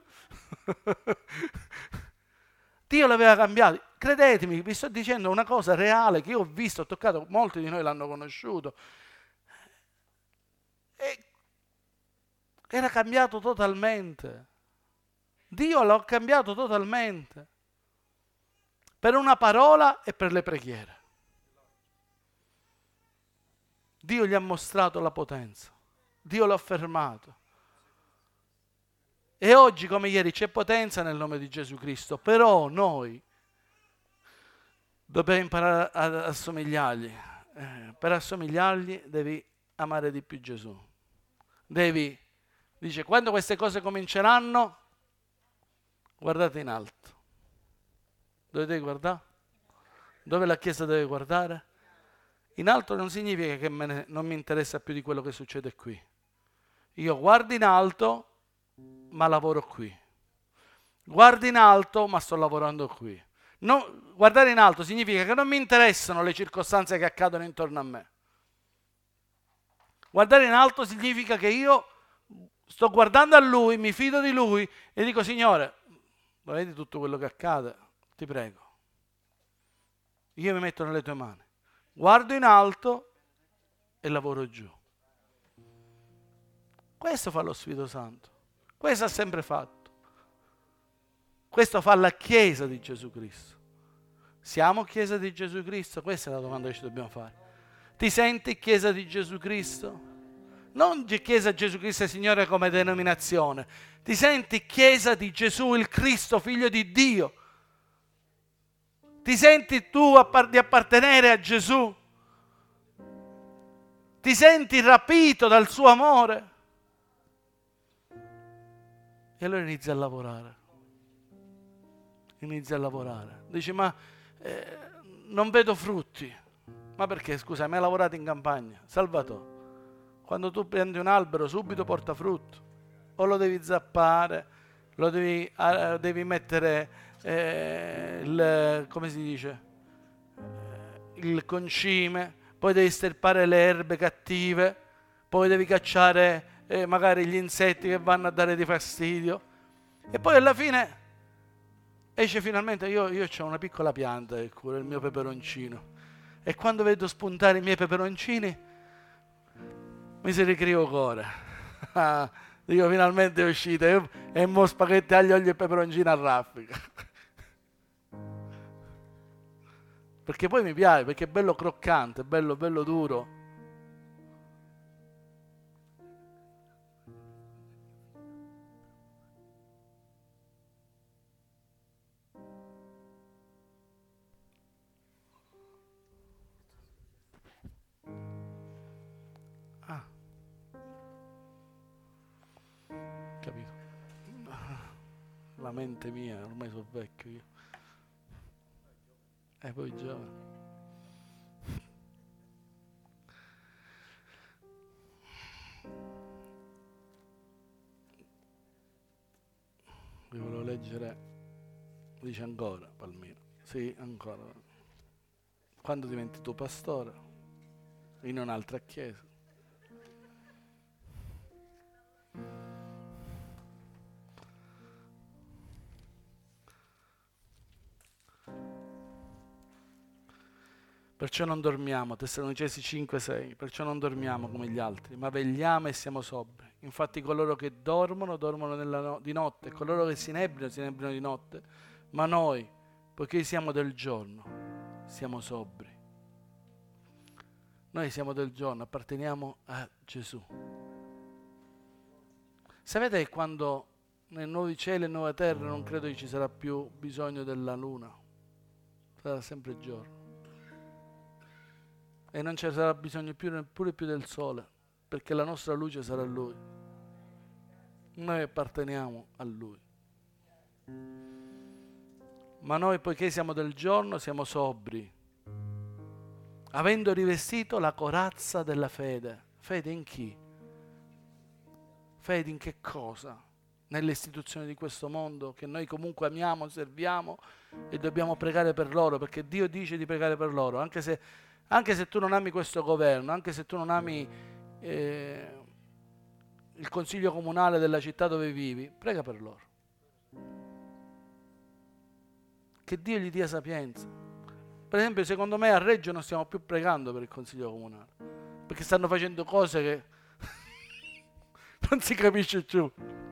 Dio l'aveva cambiato. Credetemi, vi sto dicendo una cosa reale che io ho visto, ho toccato, molti di noi l'hanno conosciuto. E era cambiato totalmente. Dio l'ha cambiato totalmente. Per una parola e per le preghiere. Dio gli ha mostrato la potenza. Dio l'ha fermato. E oggi come ieri c'è potenza nel nome di Gesù Cristo, però noi dobbiamo imparare ad assomigliargli. Eh, per assomigliargli devi amare di più Gesù. Devi, dice, quando queste cose cominceranno, Guardate in alto. Dove devi guardare? Dove la Chiesa deve guardare? In alto non significa che me ne, non mi interessa più di quello che succede qui. Io guardo in alto, ma lavoro qui. Guardo in alto, ma sto lavorando qui. No, guardare in alto significa che non mi interessano le circostanze che accadono intorno a me. Guardare in alto significa che io sto guardando a Lui, mi fido di Lui e dico: Signore, vedi tutto quello che accade? Ti prego. Io mi metto nelle tue mani. Guardo in alto e lavoro giù. Questo fa lo Spirito Santo. Questo ha sempre fatto. Questo fa la Chiesa di Gesù Cristo. Siamo Chiesa di Gesù Cristo? Questa è la domanda che ci dobbiamo fare. Ti senti Chiesa di Gesù Cristo? Non Chiesa di Gesù Cristo Signore come denominazione. Ti senti Chiesa di Gesù il Cristo, Figlio di Dio? Ti senti tu di appartenere a Gesù? Ti senti rapito dal suo amore? E allora inizia a lavorare. Inizia a lavorare. Dici: ma eh, non vedo frutti. Ma perché, scusa, mi hai lavorato in campagna? Salvatore, quando tu prendi un albero subito porta frutto. O lo devi zappare, lo devi, eh, devi mettere eh, il, come si dice, il concime, poi devi sterpare le erbe cattive, poi devi cacciare eh, magari gli insetti che vanno a dare di fastidio, e poi alla fine esce finalmente. Io, io ho una piccola pianta che cura il mio peperoncino, e quando vedo spuntare i miei peperoncini mi si ricrivo cuore. Dico: finalmente è uscita, e, e mo spaghetti aglio, olio e peperoncino a raffica. Perché poi mi piace, perché è bello croccante, bello, bello duro. Ah, capito. La mente mia, ormai sono vecchio io. E poi giovane. Vi volevo leggere, dice ancora Palmiro. Sì, ancora. Quando diventi tu pastore in un'altra chiesa. Perciò non dormiamo, Tessalonicesi cinque sei, perciò non dormiamo come gli altri, ma vegliamo e siamo sobri. Infatti coloro che dormono, dormono nella no- di notte, e coloro che si inebriano, si inebriano di notte. Ma noi, poiché siamo del giorno, siamo sobri. Noi siamo del giorno, apparteniamo a Gesù. Sapete che quando nei nuovi cieli e nuova terra non credo che ci sarà più bisogno della luna, sarà sempre giorno. E non ci sarà bisogno più neppure più del sole, perché la nostra luce sarà Lui. Noi apparteniamo a Lui. Ma noi, poiché siamo del giorno, siamo sobri, avendo rivestito la corazza della fede. Fede in chi? Fede in che cosa? Nelle istituzioni di questo mondo, che noi comunque amiamo, serviamo e dobbiamo pregare per loro, perché Dio dice di pregare per loro, anche se Anche se tu non ami questo governo, anche se tu non ami eh, il consiglio comunale della città dove vivi, prega per loro. Che Dio gli dia sapienza. Per esempio, secondo me a Reggio non stiamo più pregando per il consiglio comunale, perché stanno facendo cose che non si capisce più.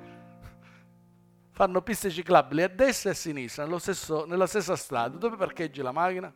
Fanno piste ciclabili a destra e a sinistra, nello stesso, nella stessa strada. Dove parcheggi la macchina?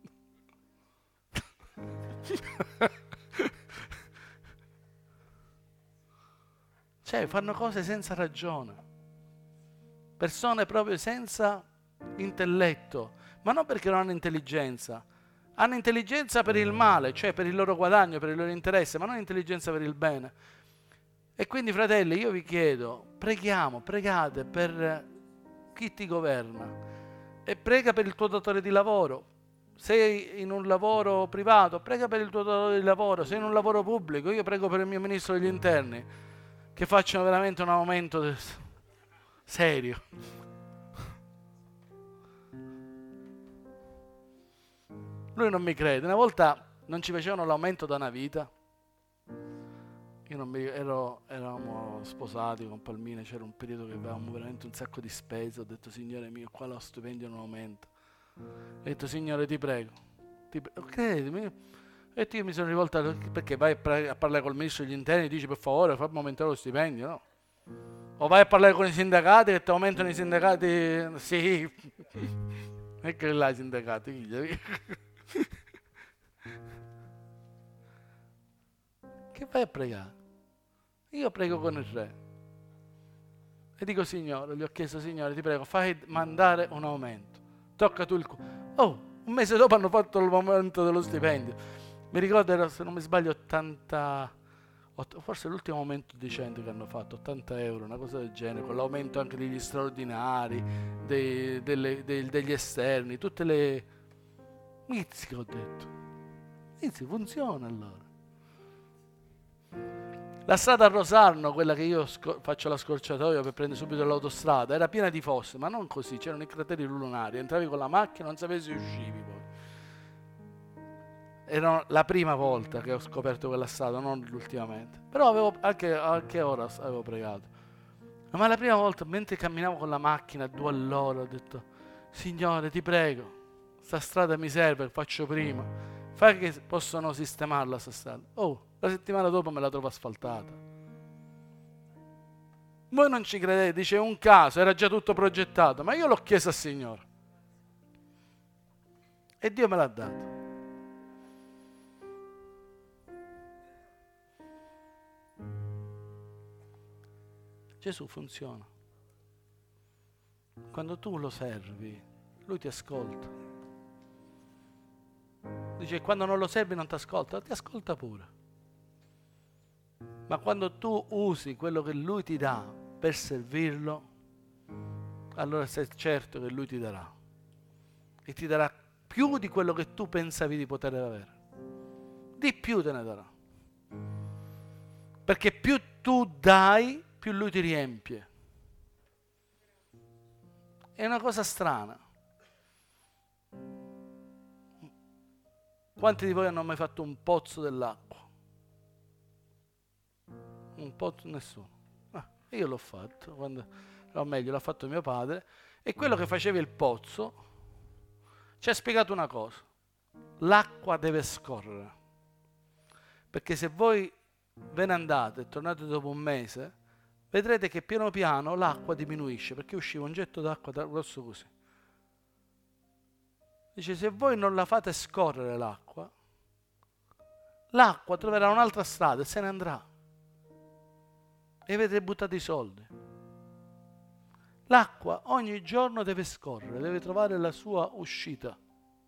Cioè, fanno cose senza ragione, persone proprio senza intelletto, ma non perché non hanno intelligenza, hanno intelligenza per il male, cioè per il loro guadagno, per il loro interesse, ma non intelligenza per il bene. E quindi, fratelli, io vi chiedo, preghiamo, pregate per chi ti governa e prega per il tuo datore di lavoro. Sei in un lavoro privato, prega per il tuo datore di lavoro. Sei in un lavoro pubblico, io prego per il mio ministro degli interni che facciano veramente un aumento del... serio. Lui non mi crede. Una volta non ci facevano l'aumento da una vita. Io non mi ero, eravamo sposati con Palmina, c'era un periodo che avevamo veramente un sacco di spese. Ho detto, Signore mio, qua lo stipendio non aumenta. Ho detto, Signore, ti prego, ti prego. Credimi. E io mi sono rivoltato, perché vai a parlare col ministro degli interni e dici, per favore, fammi aumentare lo stipendio, no? O vai a parlare con i sindacati che ti aumentano i sindacati, sì. Ecco là i sindacati. Che vai a pregare? Io prego con il re. E dico, Signore, gli ho chiesto, Signore, ti prego, fai mandare un aumento. Tocca tu il cuore. Oh, un mese dopo hanno fatto l'aumento dello stipendio. Mi ricordo, era, se non mi sbaglio, ottanta, forse l'ultimo aumento decente che hanno fatto, ottanta euro, una cosa del genere, con l'aumento anche degli straordinari, dei, delle, dei, degli esterni, tutte le... Mizzi, ho detto. Mizzi, funziona allora. La strada a Rosarno, quella che io sco- faccio la scorciatoia per prendere subito l'autostrada, era piena di fosse, ma non così, c'erano i crateri lunari, entravi con la macchina, non sapevi se uscivi poi. Era la prima volta che ho scoperto quella strada, non l'ultimamente. Però avevo, anche, anche ora avevo pregato. Ma la prima volta, mentre camminavo con la macchina a due all'ora, ho detto, Signore, ti prego, sta strada mi serve, faccio prima. Fai che possono sistemarla sta strada. Oh, la settimana dopo me la trovo asfaltata. Voi non ci credete, dice un caso, era già tutto progettato, ma io l'ho chiesto al Signore. E Dio me l'ha dato. Gesù funziona. Quando tu lo servi, Lui ti ascolta. Dice, quando non lo servi non ti ascolta, ti ascolta pure. Ma quando tu usi quello che Lui ti dà per servirlo, allora sei certo che Lui ti darà. E ti darà più di quello che tu pensavi di poter avere. Di più te ne darà. Perché più tu dai, più Lui ti riempie. È una cosa strana. Quanti di voi hanno mai fatto un pozzo dell'acqua? Un pozzo? Nessuno. Ah, io l'ho fatto, quando, o meglio, l'ha fatto mio padre, e quello che faceva il pozzo ci ha spiegato una cosa. L'acqua deve scorrere. Perché se voi ve ne andate e tornate dopo un mese, vedrete che piano piano l'acqua diminuisce, perché usciva un getto d'acqua grosso così. Dice, se voi non la fate scorrere l'acqua, l'acqua troverà un'altra strada e se ne andrà. E avete buttato i soldi. L'acqua ogni giorno deve scorrere, deve trovare la sua uscita.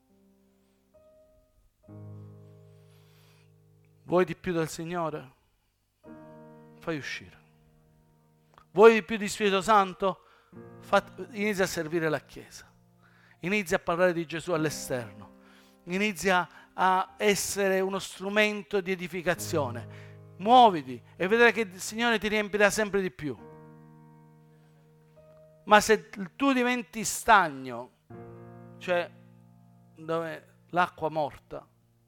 Vuoi di più dal Signore? Fai uscire. Vuoi di più di Spirito Santo? Fat, inizia a servire la Chiesa. Inizia a parlare di Gesù all'esterno. Inizia a essere uno strumento di edificazione. Muoviti e vedrai che il Signore ti riempirà sempre di più. Ma se tu diventi stagno, cioè dove l'acqua morta,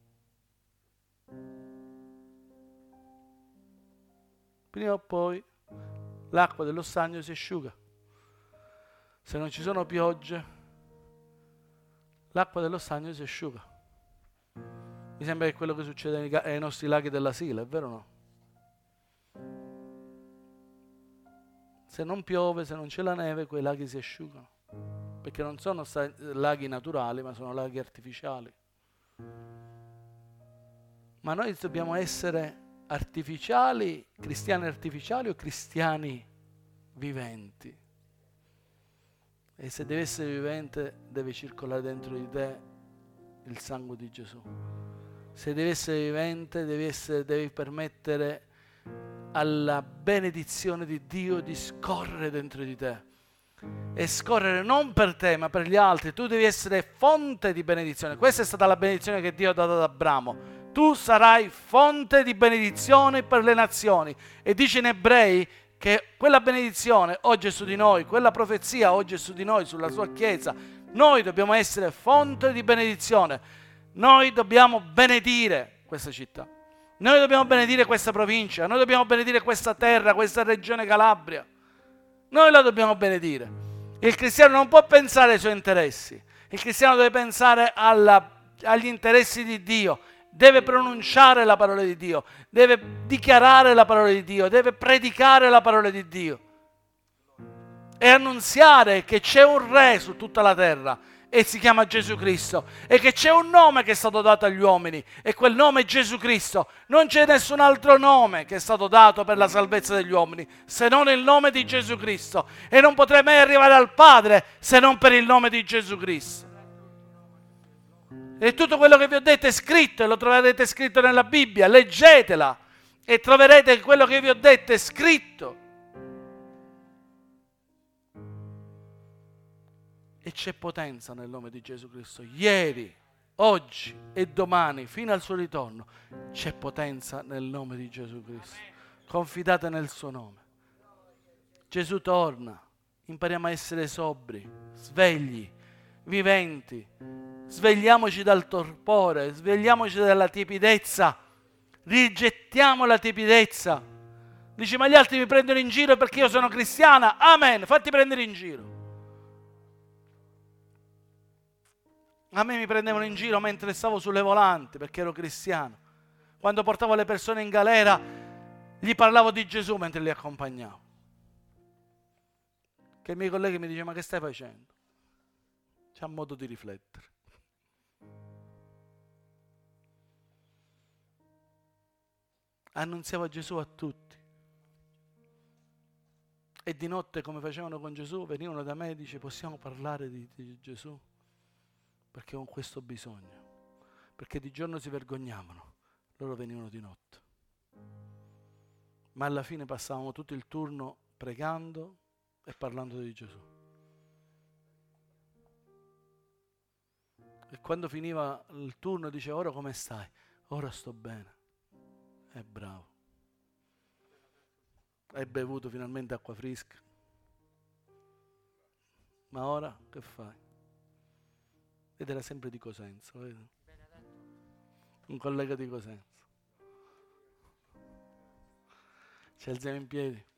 prima o poi l'acqua dello stagno si asciuga. Se non ci sono piogge, l'acqua dello stagno si asciuga. Mi sembra che è quello che succede ai nostri laghi della Sila, è vero o no? Se non piove, se non c'è la neve, quei laghi si asciugano. Perché non sono laghi naturali, ma sono laghi artificiali. Ma noi dobbiamo essere artificiali, cristiani artificiali o cristiani viventi? E se deve essere vivente, deve circolare dentro di te il sangue di Gesù. Se deve essere vivente, devi, essere, devi permettere alla benedizione di Dio di scorrere dentro di te. e scorrere non per te ma per gli altri. Tu devi essere fonte di benedizione. Questa è stata la benedizione che Dio ha dato ad Abramo. Tu sarai fonte di benedizione per le nazioni. E dice in Ebrei che quella benedizione oggi è su di noi, quella profezia oggi è su di noi, sulla sua Chiesa. Noi dobbiamo essere fonte di benedizione. Noi dobbiamo benedire questa città. Noi dobbiamo benedire questa provincia. Noi dobbiamo benedire questa terra, questa regione Calabria. Noi la dobbiamo benedire. Il cristiano non può pensare ai suoi interessi. Il cristiano deve pensare alla, agli interessi di Dio. Deve pronunciare la parola di Dio, deve dichiarare la parola di Dio, deve predicare la parola di Dio e annunziare che c'è un re su tutta la terra e si chiama Gesù Cristo, e che c'è un nome che è stato dato agli uomini e quel nome è Gesù Cristo. Non c'è nessun altro nome che è stato dato per la salvezza degli uomini se non il nome di Gesù Cristo, e non potrei mai arrivare al Padre se non per il nome di Gesù Cristo. E tutto quello che vi ho detto è scritto, e lo troverete scritto nella Bibbia. Leggetela e troverete che quello che vi ho detto è scritto. E c'è potenza nel nome di Gesù Cristo. Ieri, oggi e domani, fino al suo ritorno, c'è potenza nel nome di Gesù Cristo. Confidate nel suo nome. Gesù torna. Impariamo a essere sobri, svegli, viventi. Svegliamoci dal torpore, svegliamoci dalla tiepidezza, rigettiamo la tiepidezza. Dici, ma gli altri mi prendono in giro perché io sono cristiana? Amen, fatti prendere in giro. A me mi prendevano in giro mentre stavo sulle volanti perché ero cristiano. Quando portavo le persone in galera gli parlavo di Gesù mentre li accompagnavo. Che i miei colleghi mi dicevano, ma che stai facendo? C'ha modo di riflettere. Annunziava Gesù a tutti, e di notte, come facevano con Gesù, venivano da me e dice, possiamo parlare di, di Gesù? Perché ho questo bisogno. Perché di giorno si vergognavano, loro venivano di notte. Ma alla fine passavamo tutto il turno pregando e parlando di Gesù. E quando finiva il turno diceva, ora come stai? Ora sto bene. È bravo. Hai bevuto finalmente acqua fresca? Ma ora che fai? Ed era sempre di Cosenza, vedi? Un collega di Cosenza. Ci alziamo in piedi.